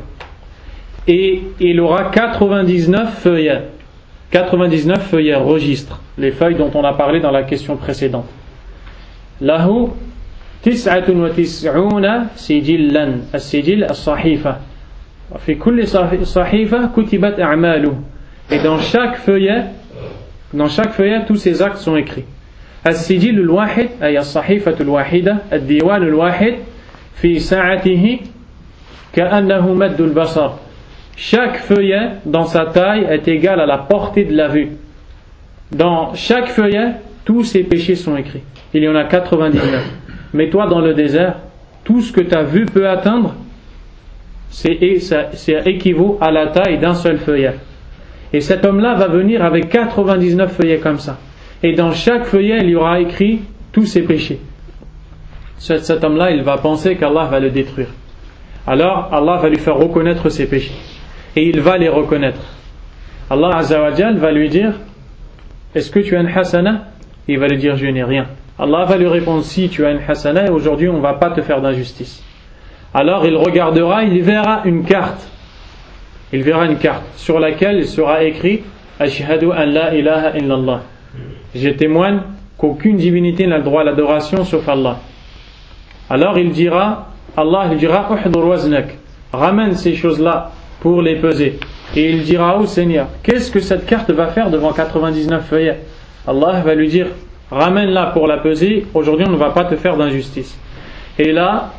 et il aura quatre-vingt-dix-neuf feuillets. quatre-vingt-dix-neuf feuillets registres, les feuilles dont on a parlé dans la question précédente. Lahu tis'atun wa tis'una sijillan, as-sijil as-sahifa. Fi kulli sahifa kutibat a'maluhu. Et dans chaque feuillet, dans chaque feuillet, tous ces actes sont écrits. As-sijil al-wahid, ay as-sahifatu al-wahida, ad-diwan al-wahid, fi sa'atihi ka'annahu maddu al-basar. Chaque feuillet dans sa taille est égal à la portée de la vue. Dans chaque feuillet, tous ces péchés sont écrits. Il y en a quatre-vingt-dix-neuf. Mais toi, dans le désert, tout ce que ta vue peut atteindre, c'est, ça, c'est équivaut à la taille d'un seul feuillet. Et cet homme-là va venir avec quatre-vingt-dix-neuf feuillets comme ça. Et dans chaque feuillet, il y aura écrit tous ses péchés. Cet, cet homme-là, il va penser qu'Allah va le détruire. Alors, Allah va lui faire reconnaître ses péchés. Et il va les reconnaître. Allah Azza wa Jal va lui dire, est-ce que tu as une hasana? Il va lui dire, je n'ai rien. Allah va lui répondre, si tu as une hasana, et aujourd'hui on ne va pas te faire d'injustice. Alors il regardera, il verra une carte. Il verra une carte sur laquelle il sera écrit Ashhadu an la ilaha illallah. Je témoigne qu'aucune divinité n'a le droit à l'adoration sauf Allah. Alors il dira, Allah il dira Uhdur waznak, ramène ces choses-là pour les peser. Et il dira au Seigneur, qu'est-ce que cette carte va faire devant quatre-vingt-dix-neuf feuillets? Allah va lui dire, ramène-la pour la peser, aujourd'hui on ne va pas te faire d'injustice. Et là,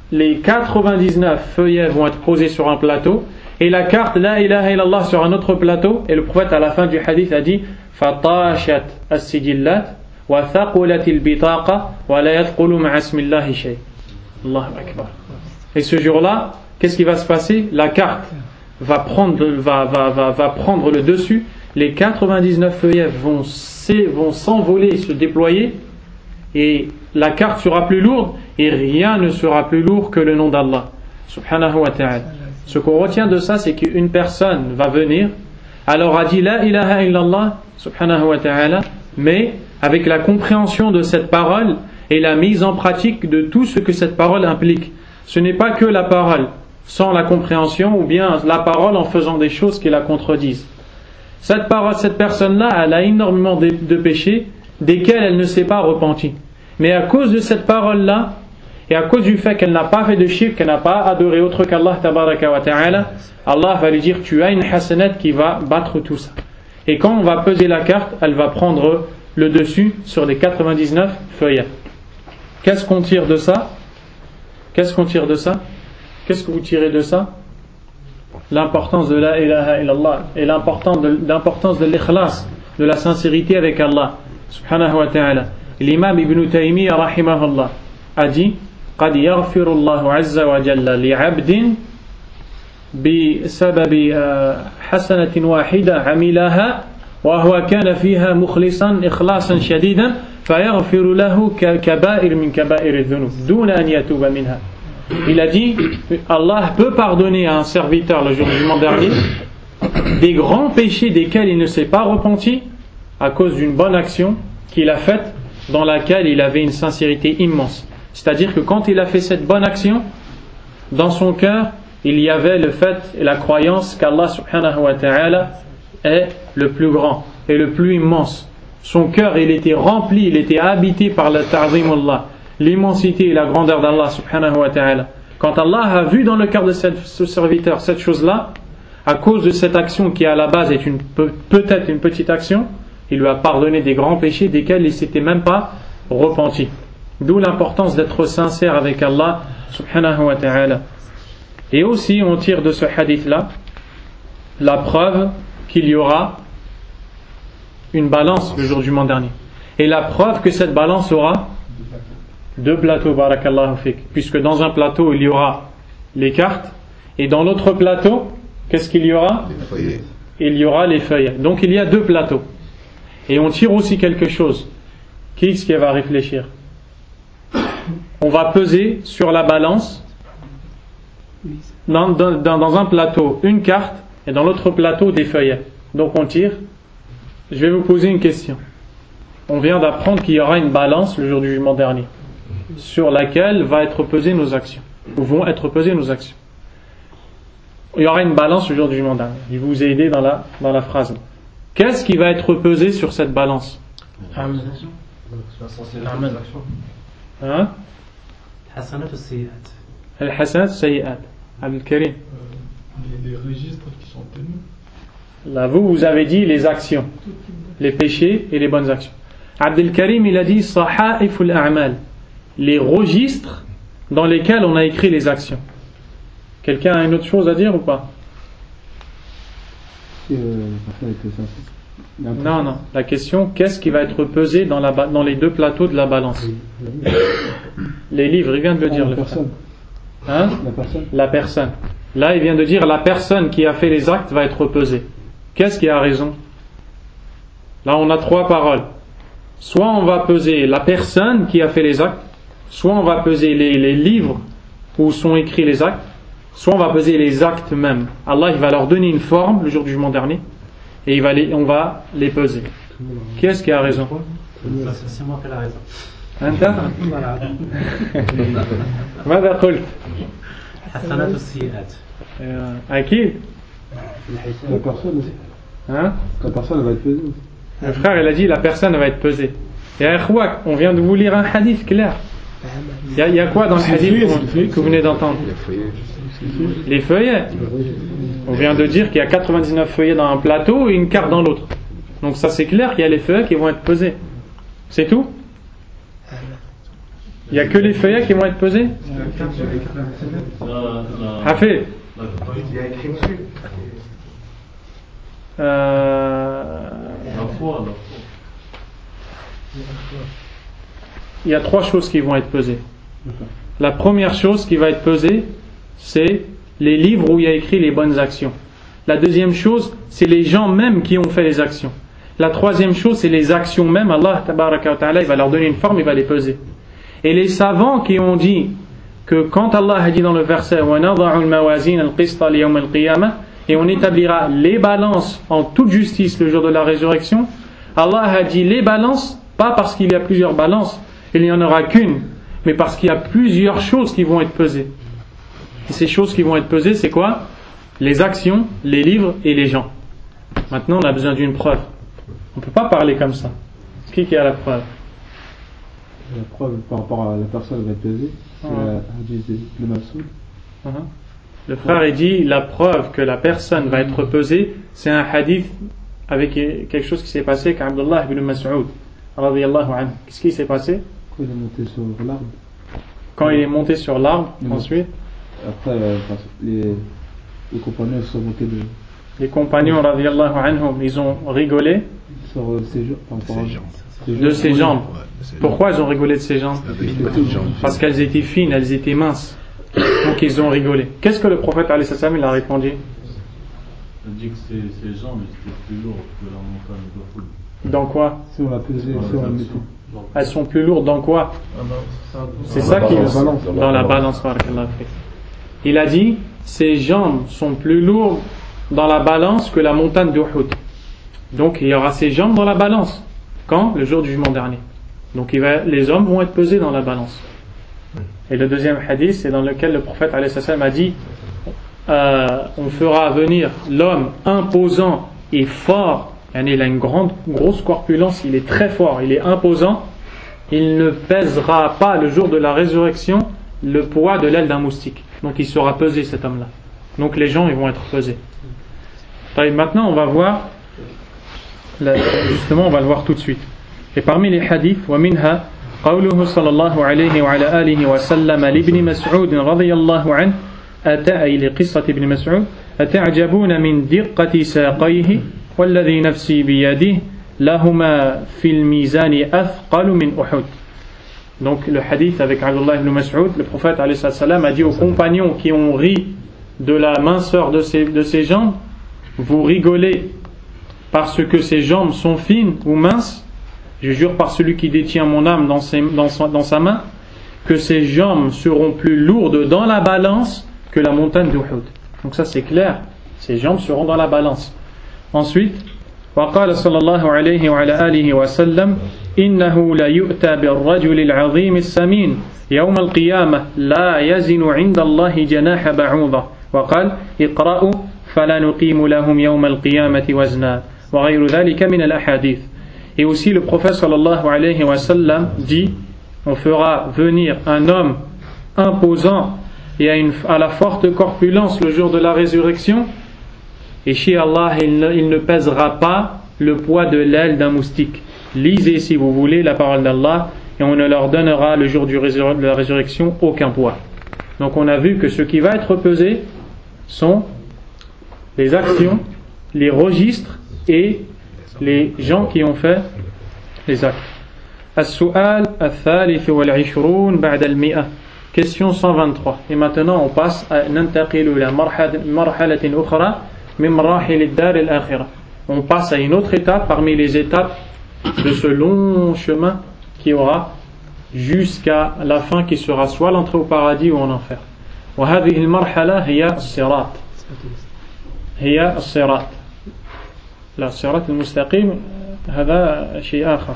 les quatre-vingt-dix-neuf feuillets vont être posés sur un plateau et la carte La ilaha illallah sur un autre plateau. Et le prophète à la fin du hadith a dit Fatashat as-sijillat wa thaqulat al-bitaqa wa la yadkhulu ma'a ismillahi shay. Allahu akbar. Et ce jour-là, qu'est-ce qui va se passer? La carte va prendre, va, va, va, va prendre le dessus, les quatre-vingt-dix-neuf feuillets vont, vont s'envoler et se déployer, et la carte sera plus lourde, et rien ne sera plus lourd que le nom d'Allah, subhanahu wa ta'ala. Ce qu'on retient de ça, c'est qu'une personne va venir, alors a dit La ilaha illallah, subhanahu wa ta'ala, mais avec la compréhension de cette parole et la mise en pratique de tout ce que cette parole implique. Ce n'est pas que la parole sans la compréhension, ou bien la parole en faisant des choses qui la contredisent. Cette parole, cette personne-là, elle a énormément de, de péchés desquels elle ne s'est pas repentie. Mais à cause de cette parole-là, et à cause du fait qu'elle n'a pas fait de shirk, qu'elle n'a pas adoré autre qu'Allah tabaraka wa ta'ala, Allah va lui dire tu as une hasanat qui va battre tout ça. Et quand on va peser la carte, elle va prendre le dessus sur les quatre-vingt-dix-neuf feuillets. Qu'est-ce qu'on tire de ça? Qu'est-ce qu'on tire de ça? Qu'est-ce que vous tirez de ça? L'importance de la ilaha illallah et l'importance de, l'importance de l'ikhlas, de la sincérité avec Allah subhanahu wa ta'ala. L'imam Ibn Taymiyyah rahimahullah a dit قد يغفر الله عز وجل لعبد بسبب حسنة واحدة عملها وهو كان فيها مخلصا إخلاصا شديدا فيغفر له كبائر من كبائر الذنوب دون أن يتوب منها. Il a dit Allah peut pardonner à un serviteur le jour du jugement dernier des grands péchés desquels il ne s'est pas repenti à cause d'une bonne action qu'il a faite dans laquelle il avait une sincérité immense. C'est-à-dire que quand il a fait cette bonne action, dans son cœur, il y avait le fait et la croyance qu'Allah subhanahu wa ta'ala est le plus grand et le plus immense. Son cœur, il était rempli, il était habité par le ta'zimullah, l'immensité et la grandeur d'Allah subhanahu wa ta'ala. Quand Allah a vu dans le cœur de cette, ce serviteur cette chose-là, à cause de cette action qui à la base est une, peut-être une petite action, il lui a pardonné des grands péchés desquels il ne s'était même pas repenti. D'où l'importance d'être sincère avec Allah subhanahu wa ta'ala. Et aussi on tire de ce hadith-là la preuve qu'il y aura une balance le jour du jugement dernier. Et la preuve que cette balance aura deux plateaux, barakallahu fik. Puisque dans un plateau il y aura les cartes, et dans l'autre plateau, qu'est-ce qu'il y aura? Les feuillets. Il y aura les feuilles. Donc il y a deux plateaux. Et on tire aussi quelque chose. Qui est-ce qui va réfléchir? On va peser sur la balance dans, dans, dans un plateau une carte et dans l'autre plateau des feuillets. Donc on tire. Je vais vous poser une question. On vient d'apprendre qu'il y aura une balance le jour du jugement dernier sur laquelle va être pesées nos actions, ou vont être pesées nos actions. Il y aura une balance le jour du jugement dernier. Je vais vous aider dans la, dans la phrase. Qu'est-ce qui va être pesé sur cette balance? Amen. Hein? Hasanat ou Sayyi'at. Al-Hasanat, Sayyi'at. Al-Karim. Les registres qui sont tenus. Là, vous, vous avez dit les actions, les péchés et les bonnes actions. Abdel Karim, il a dit Saha'iful A'mal, les registres dans lesquels on a écrit les actions. Quelqu'un a une autre chose à dire ou pas? Si euh, la personne était sincère. Non, non. La question, qu'est-ce qui va être pesé dans, la, dans les deux plateaux de la balance? Les livres, il vient de le dire. Ah, la le personne. Hein? La personne. La personne. Là, il vient de dire la personne qui a fait les actes va être pesée. Qu'est-ce qui a raison? Là, on a trois paroles. Soit on va peser la personne qui a fait les actes, soit on va peser les, les livres où sont écrits les actes, soit on va peser les actes même. Allah, il va leur donner une forme le jour du jugement dernier et il va les, on va les peser. Qui est-ce qui a raison? C'est moi qui ai la raison. أنت؟ Voilà. ماذا قلت؟ Hasanat ou Sayyi'at. أكيد. La personne aussi. Hein? La personne elle va être pesée aussi. Le frère, il a dit la personne va être pesée. Et à Ikhwak, on vient de vous lire un hadith clair. Il y a, il y a quoi dans le hadith que vous venez d'entendre? Les feuillets. Les feuillets. On vient de dire qu'il y a quatre-vingt-dix-neuf feuillets dans un plateau et une carte dans l'autre. Donc ça c'est clair qu'il y a les feuillets qui vont être pesés. C'est tout? Il n'y a que les feuillets qui vont être pesés. Hafid. Il y a écrit dessus. Euh, il y a trois choses qui vont être pesées. La première chose qui va être pesée, c'est les livres où il y a écrit les bonnes actions. La deuxième chose, c'est les gens même qui ont fait les actions. La troisième chose, c'est les actions même. Allah tabaraka wa ta'ala, il va leur donner une forme, il va les peser. Et les savants qui ont dit que quand Allah a dit dans le verset et on établira les balances en toute justice le jour de la résurrection, Allah a dit les balances, pas parce qu'il y a plusieurs balances, il n'y en aura qu'une, mais parce qu'il y a plusieurs choses qui vont être pesées. Et ces choses qui vont être pesées, c'est quoi? Les actions, les livres et les gens. Maintenant, on a besoin d'une preuve. On ne peut pas parler comme ça. Qui qui a la preuve? La preuve par rapport à la personne va être pesée, c'est Ah. la hadith de Mas'ud. Uh-huh. Le frère il dit la preuve que la personne va être pesée, c'est un hadith avec quelque chose qui s'est passé avec Abdullah ibn Mas'ud radiyallahu anhu. Qu'est-ce qui s'est passé? Quand il est monté sur l'arbre, Quand il est monté sur l'arbre, Mm. ensuite après euh, parce que les, les compagnons sont montés de, les compagnons radiyallahu anhum, ils ont rigolé sur euh, ses jambes, par rapport à- Ses jambes. ses de ses jambes. Ouais, c'est- Pourquoi ils ont rigolé de ses jambes? Avec une petite jambe. Parce qu'elles étaient fines, elles étaient minces. Donc ils ont rigolé. Qu'est-ce que le prophète alayhi salam il a répondu? On dit que ces, ces jambes étaient plus lourdes que la montagne d'Uhud. Dans quoi? Si on l'a pesé, si on l'a mis tout. Elles sont plus lourdes dans quoi? C'est ça qui balance. Balance. dans la balance. barakallahu fik. Il a dit ses jambes sont plus lourdes dans la balance que la montagne d'Uhud. Donc il y aura ses jambes dans la balance. Quand? Le jour du jugement dernier. Donc il va, les hommes vont être pesés dans la balance. Et le deuxième hadith, c'est dans lequel le prophète alayhi salam a dit euh, on fera venir l'homme imposant et fort. Il a une grande, grosse corpulence, il est très fort, il est imposant. Il ne pèsera pas le jour de la résurrection le poids de l'aile d'un moustique. Donc il sera pesé cet homme-là. Donc les gens ils vont être pesés. Et maintenant on va voir, là, justement on va le voir tout de suite. Et parmi les hadiths, ومنها قوله صلى الله عليه وعلى آله وسلم لابن مسعود رضي الله عنه أتى أي لقصة ابن مسعود أتعجبون من دقة ساقيه والذي نفسي بيده لهما في الميزان أثقل من أحد. Donc le hadith avec Abdullah ibn Mas'ud, le prophète alayhi salam a dit aux compagnons qui ont ri de la minceur de ses, de ses jambes, vous rigolez parce que ses jambes sont fines ou minces, je jure par celui qui détient mon âme dans, ses, dans, son, dans sa main, que ses jambes seront plus lourdes dans la balance que la montagne d'Uhud. Donc ça c'est clair, ses jambes seront dans la balance. Ensuite, وقال صلى الله عليه وعلى آله وسلم إنه لا يؤتى بالرجل العظيم السمين يوم القيامة لا يزن عند الله جناح بعوضة وقال اقرأوا فلا نقيم لهم يوم القيامة وزنا وغير ذلك من الأحاديث. Et aussi le prophète sallallahu alayhi wa sallam dit on fera venir un homme imposant et à, une, à la forte corpulence le jour de la résurrection, et chez Allah il ne, il ne pèsera pas le poids de l'aile d'un moustique. Lisez si vous voulez la parole d'Allah et on ne leur donnera le jour du résur- de la résurrection aucun poids. Donc on a vu que ce qui va être pesé sont les actions, les registres et les gens qui ont fait les actes. As-su'al al-thalith wal-ishrun ba'da al-mi'a. Question cent vingt-trois. Et maintenant on passe à nantaqilu ila marhalatin ukhra min marahil ad-dar al-akhirah. On passe à une autre étape parmi les étapes de ce long chemin qui aura jusqu'à la fin qui sera soit l'entrée au paradis ou en enfer. وهذه المرحلة هي الصراط. هي الصراط. لا الصراط المستقيم هذا شيء آخر.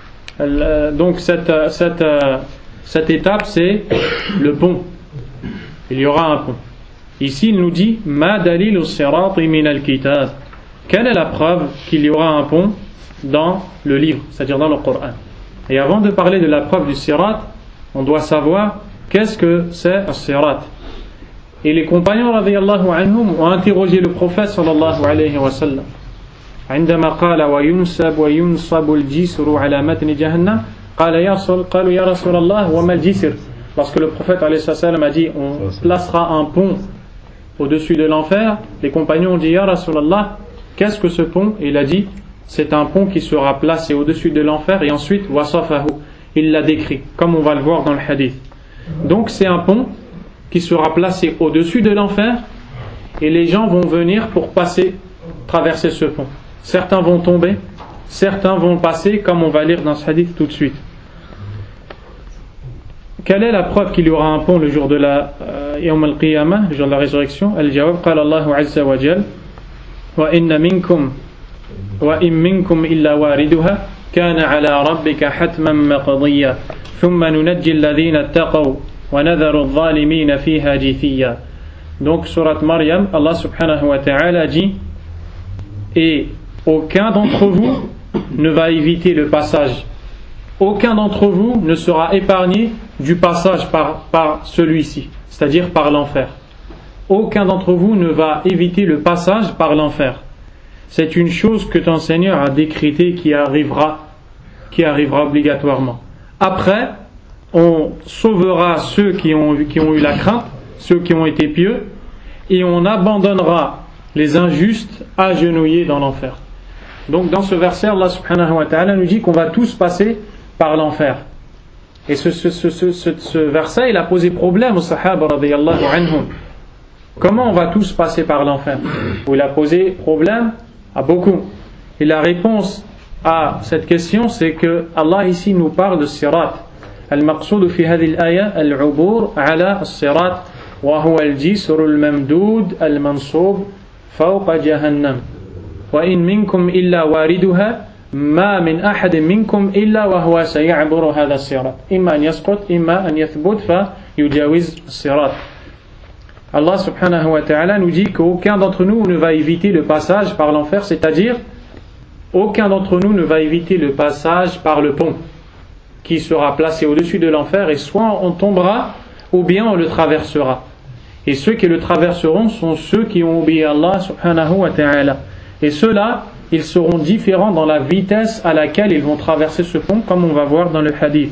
Donc cette, cette, cette étape c'est le pont. Il y aura un pont. Ici il nous dit ما دليل الصراط من الكتاب. Quelle est la preuve qu'il y aura un pont dans le livre, c'est-à-dire dans le Coran? Et avant de parler de la preuve du sirat, on doit savoir qu'est-ce que c'est le sirat. Et les compagnons radiyallahu anhum ont interrogé le prophète sallallahu alayhi wa sallam. عندما قال وينسب وينصب الجسر على متن جهنم Lorsque le prophète alayhi salam a dit on placera un pont au-dessus de l'enfer, les compagnons ont dit Ya Rasulallah, qu'est-ce que ce pont? Et il a dit c'est un pont qui sera placé au-dessus de l'enfer, et ensuite wasafahu, il l'a décrit comme on va le voir dans le hadith. Donc c'est un pont qui sera placé au-dessus de l'enfer, et les gens vont venir pour passer, traverser ce pont. Certains vont tomber, certains vont passer, comme on va lire dans ce hadith tout de suite. Quelle est la preuve qu'il y aura un pont le jour de la euh, Yawm al-Qiyamah, le jour de la résurrection? Al-Jawab, qala Allahu azza wa jal, wa inna minkum wa in minkum illa wariduha kana ala rabbika hatman maqdiya thumma nunajji alladhina ittaqaw wa nadharu adh-dhalimina fiha jithiya. Donc surat Maryam, Allah subhanahu wa ta'ala dit et aucun d'entre vous ne va éviter le passage. Aucun d'entre vous ne sera épargné du passage par, par celui-ci, c'est-à-dire par l'enfer. Aucun d'entre vous ne va éviter le passage par l'enfer. C'est une chose que ton Seigneur a décrétée qui arrivera, qui arrivera obligatoirement. Après, on sauvera ceux qui ont, qui ont eu la crainte, ceux qui ont été pieux, et on abandonnera les injustes agenouillés dans l'enfer. Donc dans ce verset, Allah subhanahu wa ta'ala nous dit qu'on va tous passer par l'enfer. Et ce, ce, ce, ce, ce, ce verset, il a posé problème aux sahaba radiyallahu anhum. Comment on va tous passer par l'enfer? Ou il a posé problème à beaucoup. Et la réponse à cette question, c'est que Allah ici nous parle de sirat. Al-maqsoud fi hadhihi al-aya al-ubur ala as-sirat wa huwa al-jisr al-mamdud al-mansub fawqa jahannam. Wa in minkum illa wariduha ما من أحد منكم إلا وهو سيعبر هذا الصراط إما أن يسقط إما أن يثبت فيجاوز الصراط. Allah subhanahu wa ta'ala nous dit qu'aucun d'entre nous ne va éviter le passage par l'enfer, c'est-à-dire aucun d'entre nous ne va éviter le passage par le pont qui sera placé au-dessus de l'enfer, et soit on tombera ou bien on le traversera. Et ceux qui le traverseront sont ceux qui ont obéi à Allah subhanahu wa ta'ala. Et ceux-là, ils seront différents dans la vitesse à laquelle ils vont traverser ce pont, comme on va voir dans le hadith.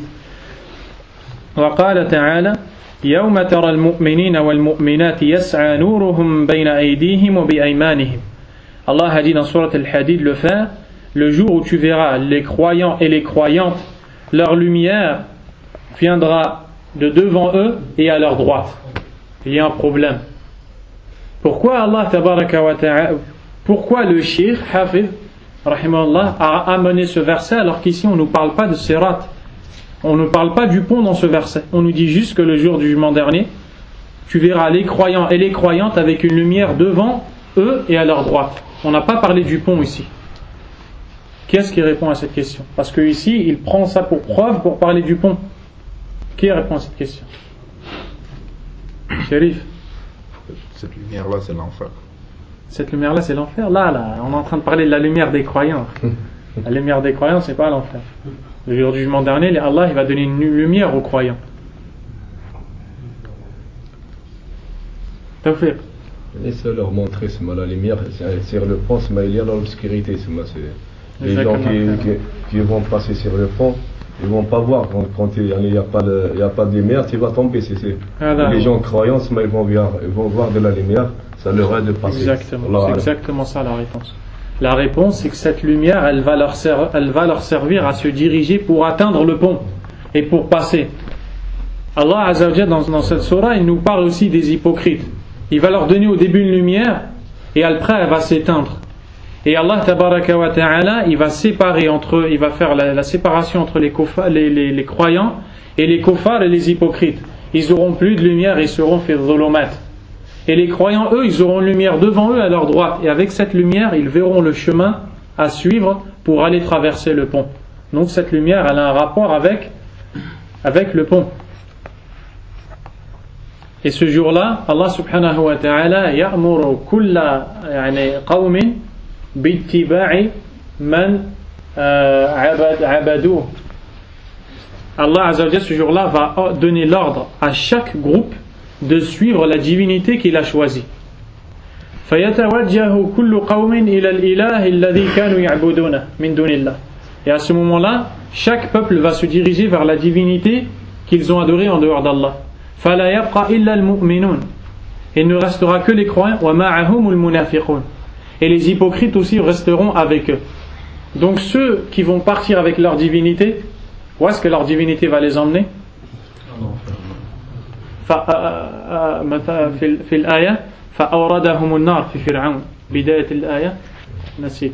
وقال تعالى يوم ترى المؤمنين والمؤمنات يسعى نورهم بين أيديهم وبأيمانهم. Allah a dit dans surat al-Hadid le fin, le jour où tu verras les croyants et les croyantes, leur lumière viendra de devant eux et à leur droite. Il y a un problème. Pourquoi Allah tabaraka wa ta'ala, pourquoi le Cheikh Hafiz rahimahullah a amené ce verset alors qu'ici on ne nous parle pas de sirat, on ne parle pas du pont dans ce verset, on nous dit juste que le jour du jugement dernier tu verras les croyants et les croyantes avec une lumière devant eux et à leur droite. On n'a pas parlé du pont ici. Qui est-ce qui répond à cette question? Parce que ici il prend ça pour preuve pour parler du pont. Qui répond à cette question? Chérif. Cette lumière-là, c'est l'enfer. Cette lumière-là, c'est l'enfer. Là, là, on est en train de parler de la lumière des croyants. La lumière des croyants, c'est pas l'enfer. Le jour du jugement dernier, Allah, il va donner une lumière aux croyants. Tawfiq. Et ça leur montrer ce la lumière, c'est le pont, c'est il y a dans l'obscurité, c'est les gens qui, qui, qui vont passer sur le pont, ils vont pas voir quand, quand il n'y a pas de, il y a pas de lumière, tu vas tomber. C'est, c'est. Ah, les gens croyants, ils vont, voir, ils vont voir de la lumière, ça leur aide de passer. Exactement, c'est exactement ça la réponse. La réponse, c'est que cette lumière, elle va leur ser- elle va leur servir à se diriger pour atteindre le pont et pour passer. Allah Azza wa Jalla, dans, dans cette surah, il nous parle aussi des hypocrites. Il va leur donner au début une lumière et après elle va s'éteindre. Et Allah tabaraka wa ta'ala, il va séparer entre, il va faire la, la séparation entre les, kofa, les, les, les croyants et les kofars et les hypocrites. Ils auront plus de lumière et ils seront fi dhulumat. Et les croyants, eux, ils auront une lumière devant eux à leur droite. Et avec cette lumière, ils verront le chemin à suivre pour aller traverser le pont. Donc cette lumière, elle a un rapport avec, avec le pont. Et ce jour-là, Allah subhanahu wa ta'ala ya'muru kulla yani qawmin bittiba'i man abadu. Allah Azza wa Jalla, ce jour-là, va donner l'ordre à chaque groupe de suivre la divinité qu'il a choisie. فَيَتَوَجَّهُ كُلُّ قَوْمٍ إِلَى الْإِلَهِ الَّذِي كَانُوا يَعْبُدُونَ مِن دُونِ اللَّهِ. Et à ce moment-là, chaque peuple va se diriger vers la divinité qu'ils ont adorée en dehors d'Allah. فَلَا يَبْقَى إِلَّا الْمُؤْمِنُونَ. Et il ne restera que les croyants. وَمَعَهُمُ الْمُنَافِقُونَ. Et les hypocrites aussi resteront avec eux. Donc ceux qui vont partir avec leur divinité, où est-ce que leur divinité va les emmener? في الآية فأوردهم النار في فرعون بداية الآية نسيت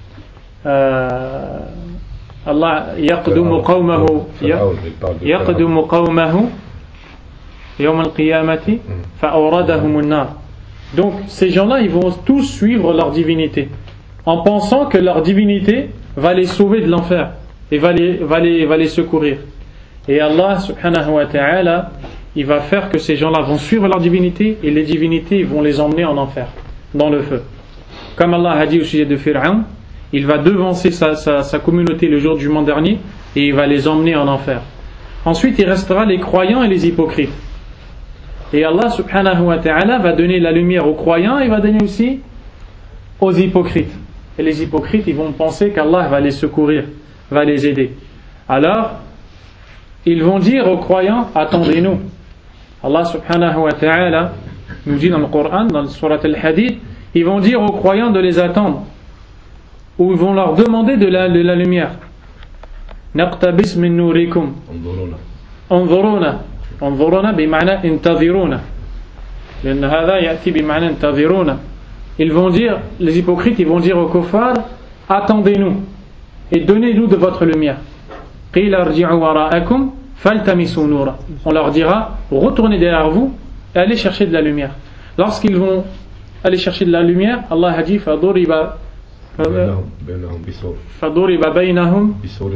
الله يقدم قومه يقدم قومه يوم القيامة فأوردهم النار. Donc ces gens-là, ils vont tous suivre leur divinité en pensant que leur divinité va les sauver de l'enfer et va les, va les, va les secourir. Et Allah subhanahu wa ta'ala, il va faire que ces gens-là vont suivre leur divinité et les divinités vont les emmener en enfer, dans le feu. Comme Allah a dit au sujet de Pharaon, il va devancer sa, sa, sa communauté le jour du jugement dernier et il va les emmener en enfer. Ensuite, il restera les croyants et les hypocrites. Et Allah subhanahu wa ta'ala va donner la lumière aux croyants et va donner aussi aux hypocrites. Et les hypocrites, ils vont penser qu'Allah va les secourir, va les aider. Alors, ils vont dire aux croyants, attendez-nous. Allah subhanahu wa ta'ala nous dit dans le Coran, dans le surat al-Hadid, ils vont dire aux croyants de les attendre. Ou ils vont leur demander de la, de la lumière. Naqtabis min nurikum. Anzuruna. Anzuruna bima'na intadhiruna. لأن هذا يأتي بمعنى انتظرونا. Ils vont dire, les hypocrites, ils vont dire aux kuffars, attendez-nous et donnez-nous de votre lumière. قيل ارجعوا وراءكم فالتمسوا نورا. On leur dira, retournez derrière vous et allez chercher de la lumière. Lorsqu'ils vont aller chercher de la lumière, Allah a dit فضرب فضرب بينهم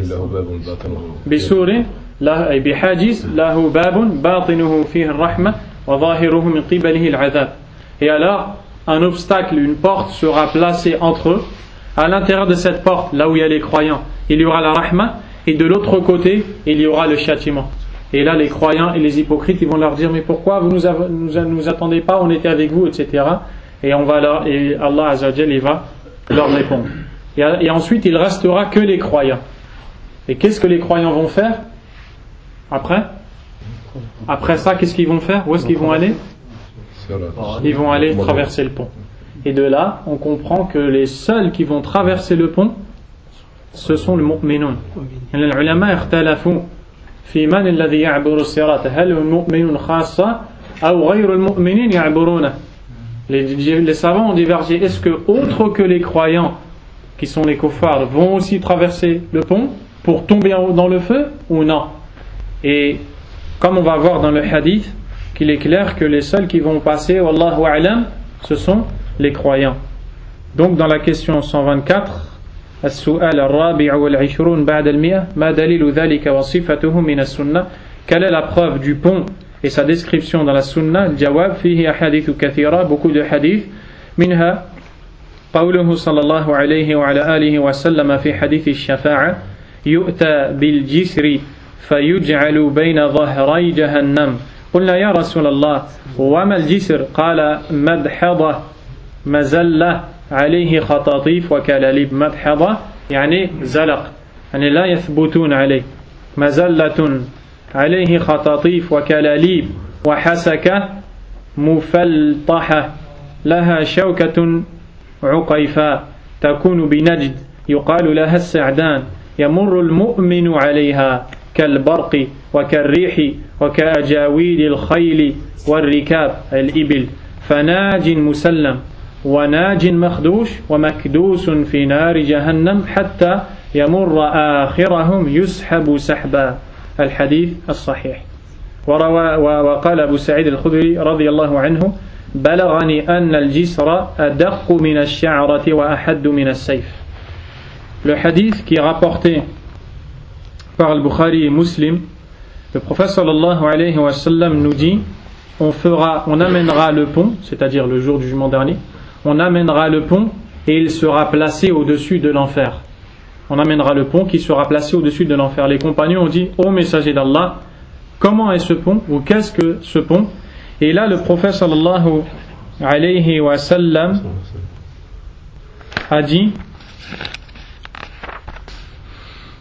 بسور أي بحاجز له باب باطنه فيه الرحمة وظاهره من قبله العذاب. Et alors, un obstacle, une porte sera placée entre eux. À l'intérieur de cette porte, là où il y a les croyants, il y aura la rahma, et de l'autre côté, il y aura le châtiment. Et là, les croyants et les hypocrites, ils vont leur dire, mais pourquoi vous nous, av- nous, nous attendez pas, on était avec vous, et cetera. Et on va leur, et Allah Azza wa Jal, il va leur répondre. Et, et ensuite, il restera que les croyants. Et qu'est-ce que les croyants vont faire après? Après ça, qu'est-ce qu'ils vont faire? Où est-ce qu'ils vont aller? Ils vont aller traverser le pont. Et de là, on comprend que les seuls qui vont traverser le pont, ce sont les mu'minun. Les ulama ikhtalafu fi man alladhi ya'buru as-sirat, hal hum mu'minun khassa aw ghayru al-mu'minin ya'buruna. Les savants ont divergé. Est-ce que autres que les croyants, qui sont les kuffars, vont aussi traverser le pont pour tomber dans le feu ou non? Et comme on va voir dans le hadith, qu'il est clair que les seuls qui vont passer, wallahu a'lam, ce sont les croyants. Donc dans la question cent vingt-quatre, السؤال الرابع والعشرون بعد المئة ما دليل ذلك وصفته من السنة. Quelle est la preuve du pont et sa description dans la sunna? الجواب فيه أحاديث كثيرة, beaucoup de hadith. منها قوله صلى الله عليه وعلى آله وسلم في حديث الشفاعة يؤتى بالجسر فيجعل بين ظهري جهنم. قلنا يا رسول الله وما الجسر؟ قال مدحضة مزلة عليه خطاطيف وكلاليب. مدحضة يعني زلق, يعني لا يثبتون عليه. مزلة عليه خطاطيف وكلاليب وحسكة مفلطحة لها شوكة عقيفاء تكون بنجد يقال لها السعدان يمر المؤمن عليها كالبرق وكالريح وكأجاويد الخيل والركاب الإبل فناج مسلم وناج مخدوش ومكدوس في نار جهنم حتى يمر آخرهم يسحب سحبا. الحديث الصحيح. وروى وقال أبو سعيد الخدري رضي الله عنه بلغني أن الجسر أدق من الشعرة وأحد من السيف. Le hadith qui est rapporté par al-Bukhari et Muslim, le prophète sallallahu alayhi wa sallam nous dit, on fera, on amènera le pont, c'est-à-dire le jour du jugement dernier, on amènera le pont et il sera placé au-dessus de l'enfer. On amènera le pont qui sera placé au-dessus de l'enfer. Les compagnons ont dit, ô messager d'Allah, comment est ce pont, ou qu'est-ce que ce pont? Et là le prophète sallallahu alayhi wa sallam a dit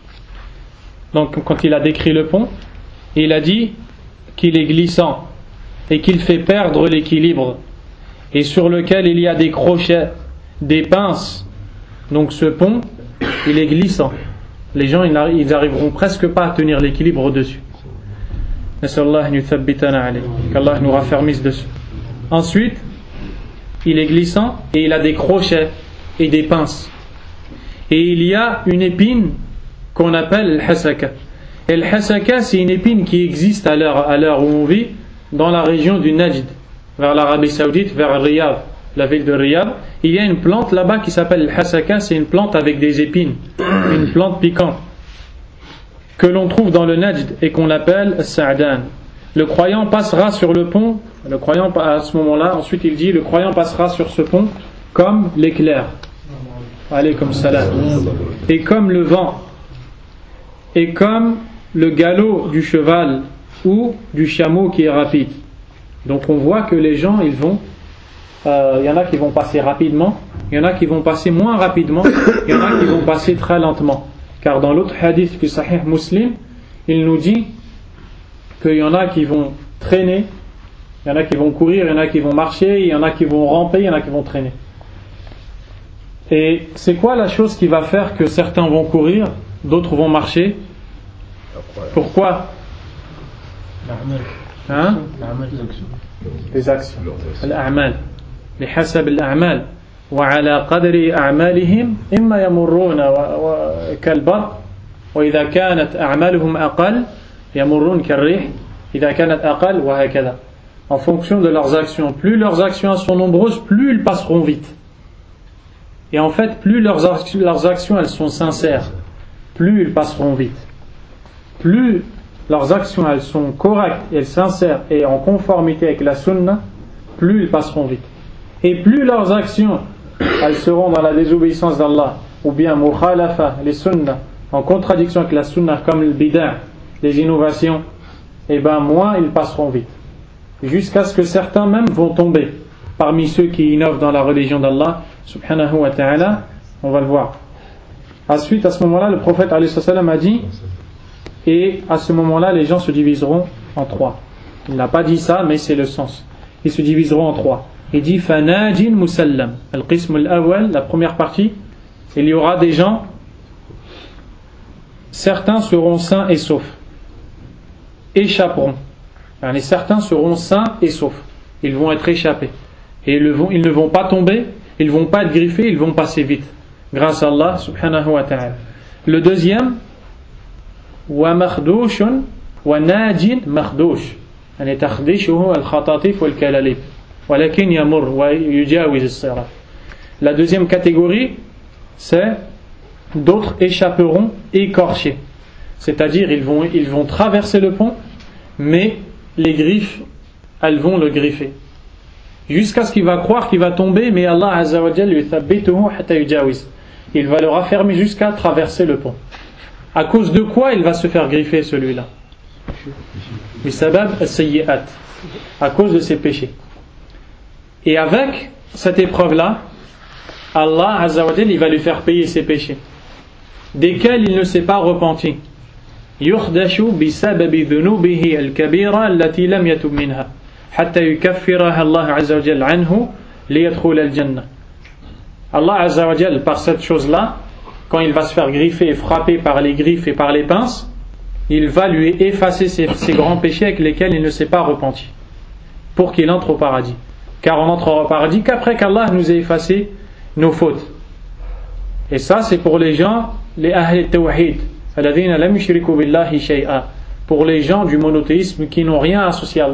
donc quand il a décrit le pont, il a dit qu'il est glissant et qu'il fait perdre l'équilibre, et sur lequel il y a des crochets, des pinces. Donc ce pont, il est glissant. Les gens, ils n'arriveront presque pas à tenir l'équilibre dessus. Qu'Allah nous raffermisse dessus. Ensuite, il est glissant et il a des crochets et des pinces. Et il y a une épine qu'on appelle le hasaka. Et le hasaka, c'est une épine qui existe à l'heure, à l'heure où on vit dans la région du Najd, vers l'Arabie Saoudite, vers Riyad, la ville de Riyad. Il y a une plante là-bas qui s'appelle le hasaka, c'est une plante avec des épines, une plante piquante, que l'on trouve dans le Najd et qu'on appelle Sa'dan. Le croyant passera sur le pont, le croyant à ce moment-là, ensuite il dit, le croyant passera sur ce pont comme l'éclair. Allez, comme salam. Et comme le vent, et comme le galop du cheval ou du chameau qui est rapide. Donc on voit que les gens, ils vont, euh, il y en a qui vont passer rapidement, il y en a qui vont passer moins rapidement, il y en a qui vont passer très lentement. Car dans l'autre hadith du Sahih Muslim, il nous dit qu'il y en a qui vont traîner, il y en a qui vont courir, il y en a qui vont marcher, il y en a qui vont ramper, il y en a qui vont traîner. Et c'est quoi la chose qui va faire que certains vont courir, d'autres vont marcher? Pourquoi? Hein? Les actions. Al-a'mal. بحسب الأعمال وعلى قدر أعمالهم إما يمرون كالبرق وإذا كانت أعمالهم أقل يمرون كالريح إذا كانت أقل وهكذا. En fonction de leurs actions, plus leurs actions sont nombreuses, plus ils passeront vite. Et en fait, plus leurs actions, leurs actions elles sont sincères, plus ils passeront vite. Plus leurs actions elles sont correctes et sincères et en conformité avec la sunna, plus ils passeront vite. Et plus leurs actions elles seront dans la désobéissance d'Allah, ou bien mukhalafa, les sunna, en contradiction avec la sunna, comme le bid'a, les innovations, et ben moins ils passeront vite. Jusqu'à ce que certains même vont tomber parmi ceux qui innovent dans la religion d'Allah subhanahu wa ta'ala. On va le voir. Ensuite, à ce moment-là, le prophète alayhi salam a dit, et à ce moment-là les gens se diviseront en trois. Il n'a pas dit ça, mais c'est le sens. Ils se diviseront en trois. Il dit fanajin musallam, al-qism al-awwal, la première partie, il y aura des gens, certains seront sains et saufs, échapperont. Et certains seront sains et saufs, ils vont être échappés et ils, vont, ils ne vont pas tomber, ils ne vont pas être griffés, ils vont passer vite grâce à Allah subhanahu wa ta'ala. Le deuxième, wa makhdushun wa najin makhdoush, yani takhdishuhu al-khatatif wal kalalib walakin yamur wa yujawiz as-sirat. La deuxième catégorie, c'est d'autres échapperont écorchés, c'est-à-dire ils vont, ils vont traverser le pont, mais les griffes, elles vont le griffer jusqu'à ce qu'il va croire qu'il va tomber, mais Allah Azza wa Jalla yuthabbituhu hatta yujawiz, il va le raffermer jusqu'à traverser le pont. À cause de quoi il va se faire griffer celui-là? Bisabab as-sayyi'at, à cause de ses péchés. Et avec cette épreuve-là, Allah Azza wa Jalla, il va lui faire payer ses péchés, desquels il ne s'est pas repenti. يخدش بسبب ذنوبه الكبيرة التي لم يتب منها حتى يكفرها الله عز وجل عنه ليدخل الجنة. Allah Azza wa Jalla, par cette chose-là, quand il va se faire griffer et frapper par les griffes et par les pinces, il va lui effacer ses, ses grands péchés avec lesquels il ne s'est pas repenti, pour qu'il entre au paradis. Car on entre au paradis qu'après qu'Allah nous ait effacé nos fautes. Et ça, c'est pour les gens, les ahl tawhid, pour les gens du monothéisme qui n'ont rien associé à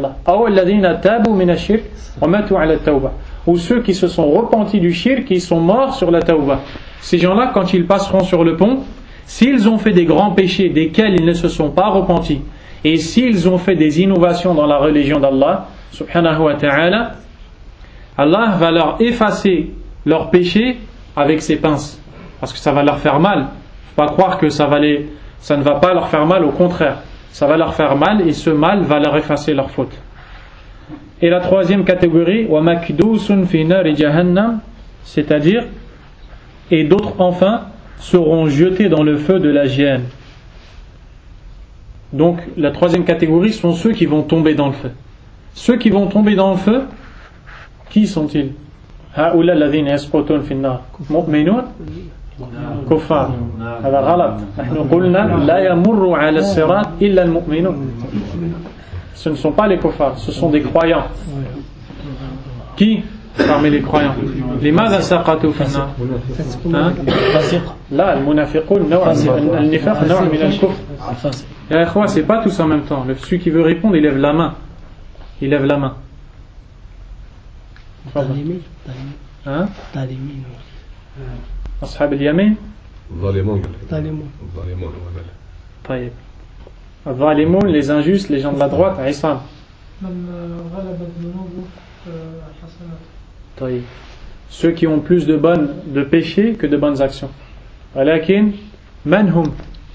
Allah, ou ceux qui se sont repentis du shirk, qui sont morts sur la tawbah. Ces gens-là, quand ils passeront sur le pont, s'ils ont fait des grands péchés desquels ils ne se sont pas repentis, et s'ils ont fait des innovations dans la religion d'Allah subhanahu wa ta'ala, Allah va leur effacer leurs péchés avec ses pinces, parce que ça va leur faire mal. Pas croire que ça, va les, ça ne va pas leur faire mal, au contraire, ça va leur faire mal et ce mal va leur effacer leurs fautes. Et la troisième catégorie, wa makdousun fi nari jahannam, c'est-à-dire, et d'autres enfin seront jetés dans le feu de la géhenne. Donc la troisième catégorie sont ceux qui vont tomber dans le feu. Ceux qui vont tomber dans le feu, qui sont-ils? هؤلاء الذين يسقطون في النار مؤمنون كفار هذا غلط. نحن قلنا لا يمر على الصراط إلا المؤمنون. Ce ne sont pas les kuffars, ce sont des croyants. Qui parmi les croyants? لماذا سقطوا في النار؟ لا المنافقون نوع النفاق نوع من الكفر. يا إخوة, c'est pas tous en même temps. Celui qui veut répondre, il lève la main. Il lève la main. Hein? أصحاب اليمين ظالمون طيب الظالمون, les injustes, les gens de la droite. عصام طيب ceux qui ont plus de bonnes de péchés que de bonnes actions. ولكن من هم؟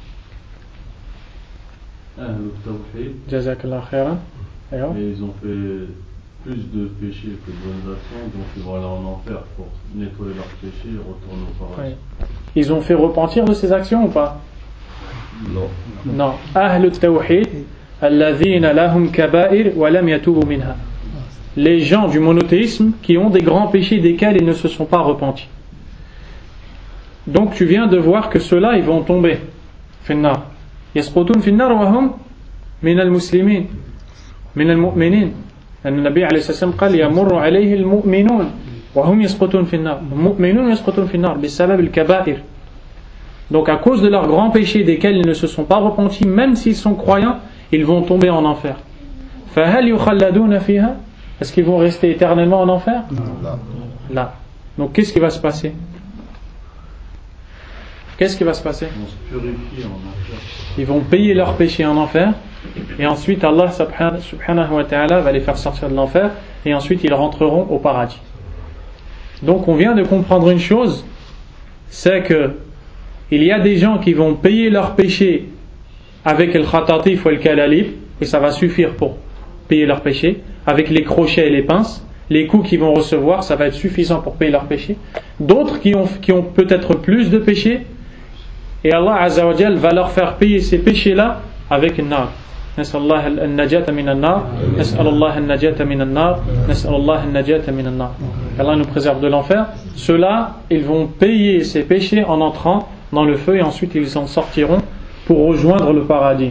جزاك الله خيرا. Et ils ont fait plus de péchés que de bonnes actions, donc ils vont aller en enfer pour nettoyer leurs péchés et retourner au paradis. Ils ont fait repentir de ces actions ou pas? Non. Non. أهل التوحيد الذين لهم كبائر ولم يتوبوا منها. Les gens du monothéisme qui ont des grands péchés desquels ils ne se sont pas repentis. Donc tu viens de voir que ceux-là ils vont tomber في النار. يسقطون في النار وهم من المسلمين من المؤمنين. النبي عليه الصلاة والسلام قال يمر عليه المؤمنون وهم يسقطون في النار. المؤمنون يسقطون في النار بسبب الكبائر. Donc à cause de leurs grands péchés desquels ils ne se sont pas repentis, même s'ils sont croyants, ils vont tomber en enfer. فهل يخلدون فيها? Est-ce qu'ils vont rester éternellement en enfer? Là. Là. Donc qu'est-ce qui va se passer? Qu'est-ce qui va se passer? Ils vont se purifier en enfer. Ils vont payer leurs péchés en enfer, et ensuite Allah subhanahu wa ta'ala va les faire sortir de l'enfer, et ensuite ils rentreront au paradis. Donc on vient de comprendre une chose, c'est que il y a des gens qui vont payer leurs péchés avec le khatatif ou le kalalib, et ça va suffire pour payer leurs péchés, avec les crochets et les pinces, les coups qu'ils vont recevoir, ça va être suffisant pour payer leurs péchés. D'autres qui ont, qui ont peut-être plus de péchés, et Allah Azza wa Jal va leur faire payer ces péchés-là avec une nar. Nas'allah al-najata min an-nar, nas'allah al-najata min an-nar, nas'allah al-najata min an-nar. Allah nous préserve de l'enfer. Ceux-là, ils vont payer ces péchés en entrant dans le feu, et ensuite ils en sortiront pour rejoindre le paradis.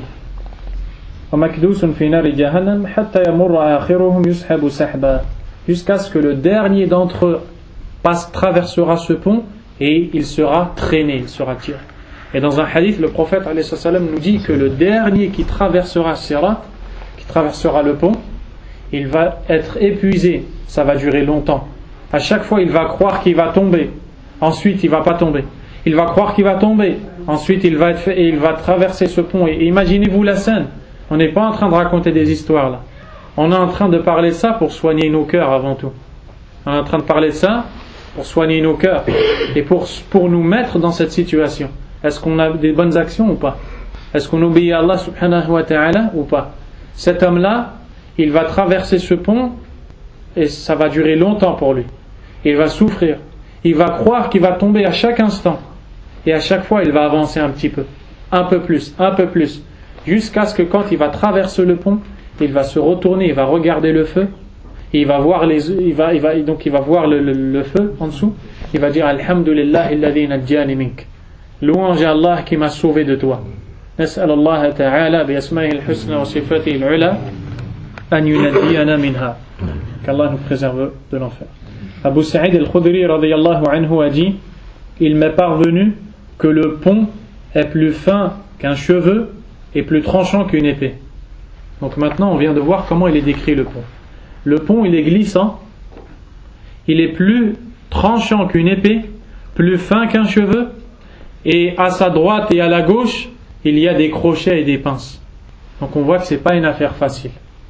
Jusqu'à ce que le dernier d'entre eux passe, traversera ce pont, et il sera traîné, il sera tiré. Et dans un hadith, le prophète alayhi salam nous dit que le dernier qui traversera Sirat, qui traversera le pont, il va être épuisé, ça va durer longtemps. À chaque fois, il va croire qu'il va tomber, ensuite il va pas tomber. Il va croire qu'il va tomber, ensuite il va être fait, et il va traverser ce pont. Et imaginez-vous la scène. On n'est pas en train de raconter des histoires là. On est en train de parler de ça pour soigner nos cœurs avant tout. On est en train de parler de ça pour soigner nos cœurs et pour, pour nous mettre dans cette situation. Est-ce qu'on a des bonnes actions ou pas? Est-ce qu'on obéit à Allah subhanahu wa ta'ala ou pas? Cet homme-là, il va traverser ce pont et ça va durer longtemps pour lui. Il va souffrir. Il va croire qu'il va tomber à chaque instant. Et à chaque fois, il va avancer un petit peu. Un peu plus, un peu plus. Jusqu'à ce que quand il va traverser le pont, il va se retourner, il va regarder le feu. Et il va voir les, il va, il va, donc il va voir le, le, le feu en dessous. Il va dire Alhamdulillah alladhi najjani mink. Louange à Allah qui m'a sauvé de toi. Nas'al Allah ta'ala bi asma'ihi al-husna wa sifatihi al-ula an yunadiyana minha. Qu'Allah nous préserve de l'enfer. Abu Sa'id al-Khudri radiyallahu anhu a dit: il m'est parvenu que le pont est plus fin qu'un cheveu et plus tranchant qu'une épée. Donc maintenant on vient de voir comment il est décrit le pont. Le pont il est glissant, il est plus tranchant qu'une épée, plus fin qu'un cheveu, et à sa droite et à la gauche il y a des crochets et des pinces. Donc on voit que c'est pas une affaire facile.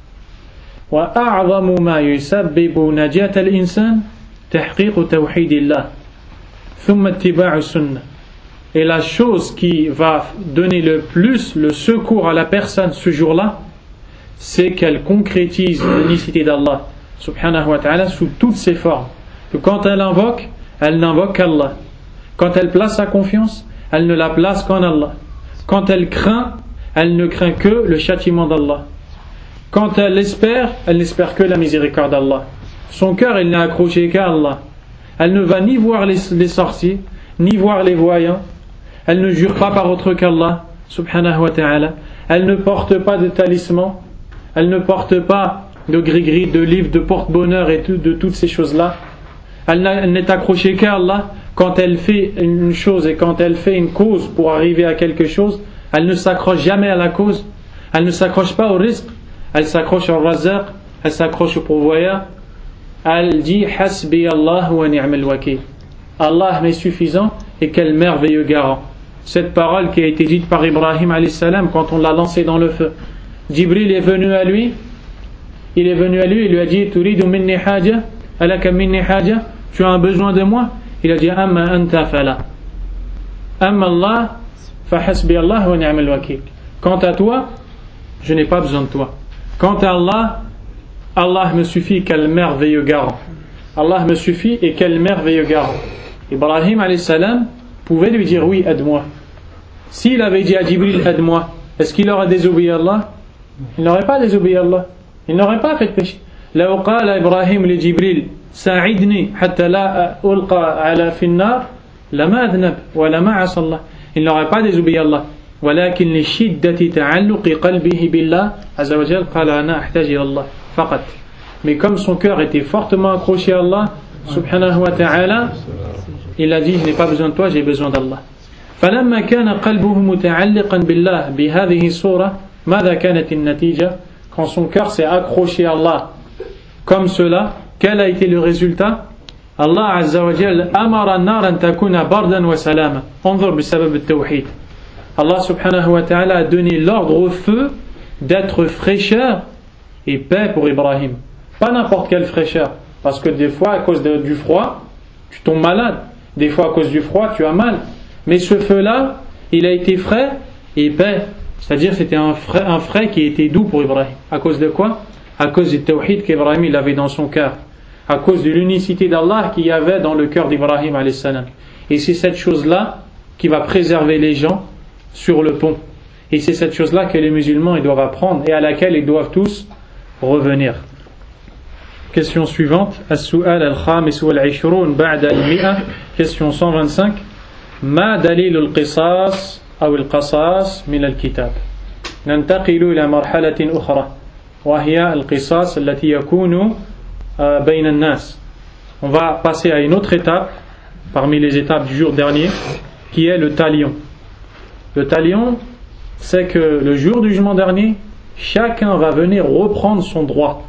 وأعظم ما يسبب نجاة الإنسان تحقيق توحيد الله ثم اتباع السنة. Et la chose qui va donner le plus le secours à la personne ce jour-là, c'est qu'elle concrétise l'unicité d'Allah subhanahu wa ta'ala sous toutes ses formes. Que quand elle invoque, elle n'invoque qu'Allah. Quand elle place sa confiance, elle ne la place qu'en Allah. Quand elle craint, elle ne craint que le châtiment d'Allah. Quand elle espère, elle n'espère que la miséricorde d'Allah. Son cœur, il n'est accroché qu'à Allah. Elle ne va ni voir les, les sorciers, ni voir les voyants. Elle ne jure pas par autre qu'Allah, subhanahu wa ta'ala. Elle ne porte pas de talisman. Elle ne porte pas de gris-gris, de livres, de porte-bonheur et tout, de toutes ces choses-là. Elle, elle n'est accrochée qu'à Allah. Quand elle fait une chose et quand elle fait une cause pour arriver à quelque chose, elle ne s'accroche jamais à la cause. Elle ne s'accroche pas au risque. Elle s'accroche au razaq. Elle s'accroche au pourvoyeur. Elle dit Hasbi Allah wa ni'mal wakil. Allah m'est suffisant et quel merveilleux garant. Cette parole qui a été dite par Ibrahim alayhi salam quand on l'a lancé dans le feu. Jibril est venu à lui. Il est venu à lui et lui a dit Turidu minni haja, alaka minni haja. Tu as un besoin de moi? Il a dit Amma anta fala. Amma Allah fa hasbi Allah wa ni'mal wakil. Quant à toi, je n'ai pas besoin de toi. Quant à Allah, Allah me suffit, quel merveilleux garant. Allah me suffit et quel merveilleux garant. Ibrahim alayhi salam pouvait lui dire oui, aide-moi. S'il avait dit à Jibril aide-moi, est-ce qu'il aurait désobéi à Allah? Il n'aurait pas désobéi à Allah. Il n'aurait pas fait de péché. لو قال إبراهيم لجبريل ساعدني حتى لا ألقى على في النار لما أذنب ولما عصى الله. Il n'aurait pas désobéi à Allah. ولكن لشدة تعلق قلبه بالله عز وجل قال أنا أحتاج إلى الله فقط. Mais comme son cœur était fortement accroché à Allah subhanahu wa ta'ala, il a dit je n'ai pas besoin de toi, j'ai besoin d'Allah. فلما كان قلبه متعلقا بالله بهذه الصورة ماذا كانت النتيجة? Quand son cœur s'est accroché à Allah comme cela, quel a été le résultat? Allah azza wa jalla amara an-nar an takuna bardan wa salama. انظر بسبب التوحيد. Allah subhanahu wa ta'ala a donné l'ordre au feu d'être fraîcheur et paix pour Ibrahim. Pas n'importe quelle fraîcheur, parce que des fois à cause de, du froid tu tombes malade, des fois à cause du froid tu as mal, mais ce feu là il a été frais et paix, c'est-à-dire c'était un frais, un frais qui était doux pour Ibrahim. À cause de quoi? À cause du tawhid qu'Ibrahim il avait dans son cœur, à cause de l'unicité d'Allah qu'il y avait dans le cœur d'Ibrahim alayhi salam. Et c'est cette chose là qui va préserver les gens sur le pont, et c'est cette chose là que les musulmans ils doivent apprendre et à laquelle ils doivent tous revenir. Question suivante. As-su'al al-khamis wal-ishrun ba'da al-mi'a. Question cent vingt-cinq. Ma dalil al-qisas ou al-qasas min al-kitab. ننتقل إلى مرحلة أخرى وهي القصاص التي يكون بين الناس. On va passer à une autre étape parmi les étapes du jour dernier qui est le talion. Le talion, c'est que le jour du jugement dernier, chacun va venir reprendre son droit.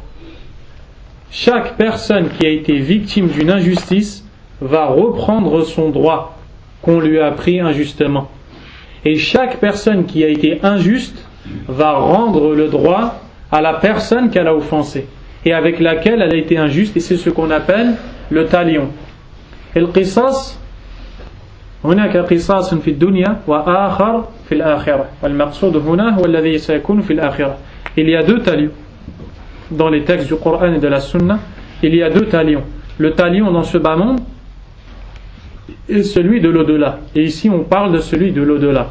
Chaque personne qui a été victime d'une injustice va reprendre son droit qu'on lui a pris injustement. Et chaque personne qui a été injuste va rendre le droit à la personne qu'elle a offensée et avec laquelle elle a été injuste, et c'est ce qu'on appelle le talion. Et le qisas, هناك قصاص في الدنيا وآخر في الآخرة والمقصود هنا هو الذي سيكون في الآخرة. Il y a deux talions dans les textes du Coran et de la Sunna. Il y a deux talions, le talion dans ce bas monde et celui de l'au-delà. Et ici on parle de celui de l'au-delà.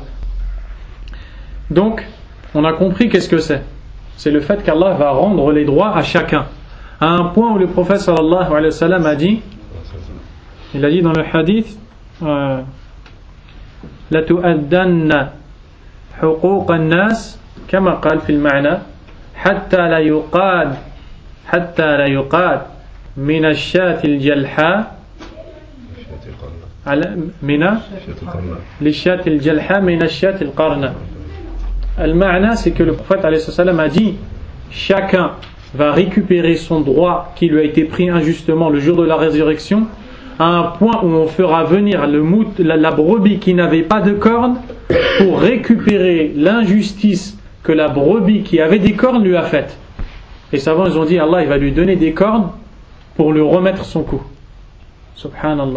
Donc on a compris qu'est-ce que c'est. C'est le fait qu'Allah va rendre les droits à chacun, à un point où le prophète sallallahu alayhi wa sallam a dit, il a dit dans le hadith euh, لتؤدن حقوق الناس كما قال في المعنى حتى لا يقاد حتى لا يقاد من الشاة الجلحاء على من للشاة الجلحاء من الشاة القرنة. المعنى c'est que le prophète alayhi salam a dit chacun va récupérer son droit qui lui a été pris injustement le jour de la résurrection, à un point où on fera venir le mout, la, la brebis qui n'avait pas de cornes pour récupérer l'injustice que la brebis qui avait des cornes lui a faite. Les savants ils ont dit Allah il va lui donner des cornes pour lui remettre son coup. Subhanallah.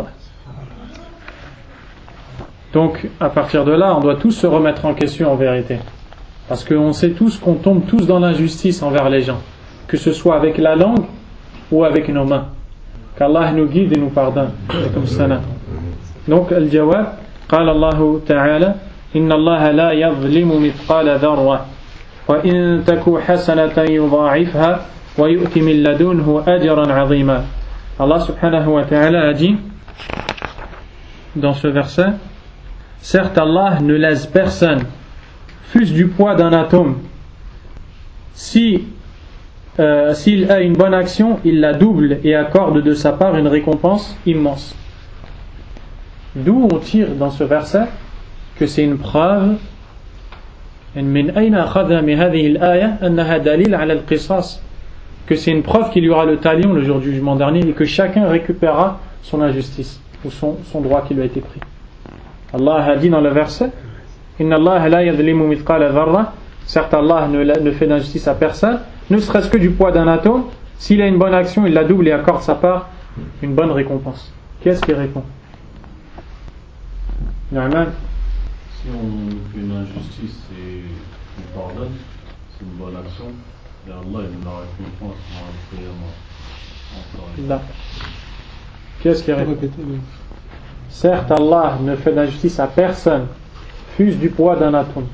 Donc à partir de là on doit tous se remettre en question en vérité, parce qu'on sait tous qu'on tombe tous dans l'injustice envers les gens, que ce soit avec la langue ou avec nos mains. Qu'Allah nous guide et nous pardonne. Donc, al-jawab, قال الله تعالى إن الله لا يظلم مثقال ذرة وإن تك حسنة يضاعفها ويؤتي من لدنه أجرا عظيما. Allah subhanahu wa ta'ala a dit dans ce verset, certes Allah ne laisse personne, fût-ce du poids d'un atome, si euh, s'il a une bonne action, il la double et accorde de sa part une récompense immense. D'où on tire dans ce verset que c'est une preuve que c'est une preuve qu'il y aura le talion le jour du jugement dernier et que chacun récupérera son injustice ou son, son droit qui lui a été pris. Allah a dit dans le verset, Inna Allah la yadlimu mithqala dharra, certes Allah ne, ne fait d'injustice à personne, ne serait-ce que du poids d'un atome. S'il a une bonne action, il la double et accorde sa part une bonne récompense. Qui est-ce qui répond? Normal. Si on fait une injustice et on pardonne, c'est une bonne action, et Allah il nous la récompense en Là. Qui est-ce qui répond? Certes, Allah ne fait d'injustice à personne, fût-ce du poids d'un atome.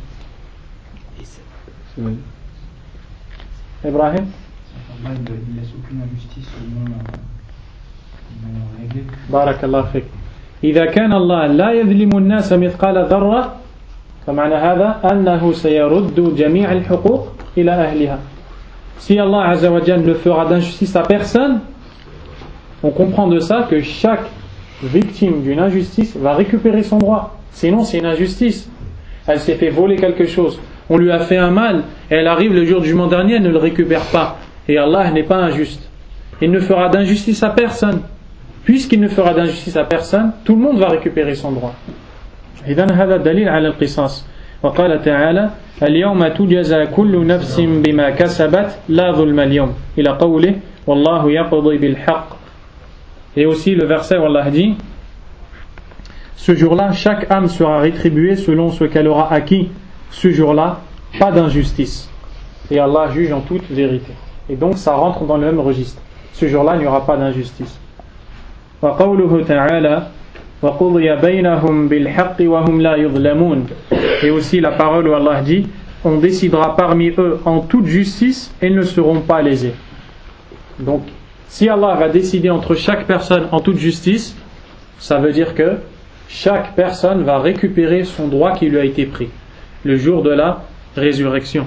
Oui. Ibrahim? Allah ne laisse aucune injustice non, non réglée. Barakallah fik. إذا كان الله لا يظلم الناس مثقال ذرة فمعنى هذا أنه سيرد جميع الحقوق إلى أهلها. Si Allah Azza wa Jalla ne fera d'injustice à personne, on comprend de ça que chaque victime d'une injustice va récupérer son droit. Sinon c'est une injustice. Elle s'est fait voler quelque chose, on lui a fait un mal et elle arrive le jour du jugement dernier, elle ne le récupère pas. Et Allah n'est pas injuste. Il ne fera d'injustice à personne. Puisqu'il ne fera d'injustice à personne, tout le monde va récupérer son droit. إذن هذا دليل على القصاص. وقال تعالى اليوم تجزى كل نفس بما كسبت لا ظلم اليوم إلى قوله والله يقضي بالحق. Et aussi le verset où Allah dit ce jour-là chaque âme sera rétribuée selon ce qu'elle aura acquis. Ce jour-là pas d'injustice et Allah juge en toute vérité. Et donc ça rentre dans le même registre. Ce jour-là il n'y aura pas d'injustice. وقوله تعالى وقضي بينهم بالحق وهم لا يظلمون. Et aussi la parole où Allah dit on décidera parmi eux en toute justice et ils ne seront pas lésés. Donc si Allah va décider entre chaque personne en toute justice, ça veut dire que chaque personne va récupérer son droit qui lui a été pris le jour de la résurrection.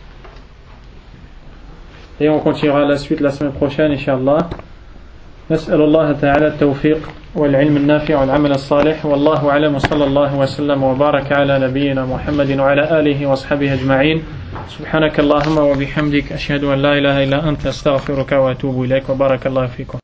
Et on continuera la suite la semaine prochaine Inch'Allah. نسأل الله تعالى التوفيق والعلم النافع والعمل الصالح والله أعلم وصلى الله وسلم وبارك على نبينا محمد وعلى آله وصحبه أجمعين سبحانك اللهم وبحمدك أشهد أن لا إله إلا أنت أستغفرك وأتوب إليك وبارك الله فيكم.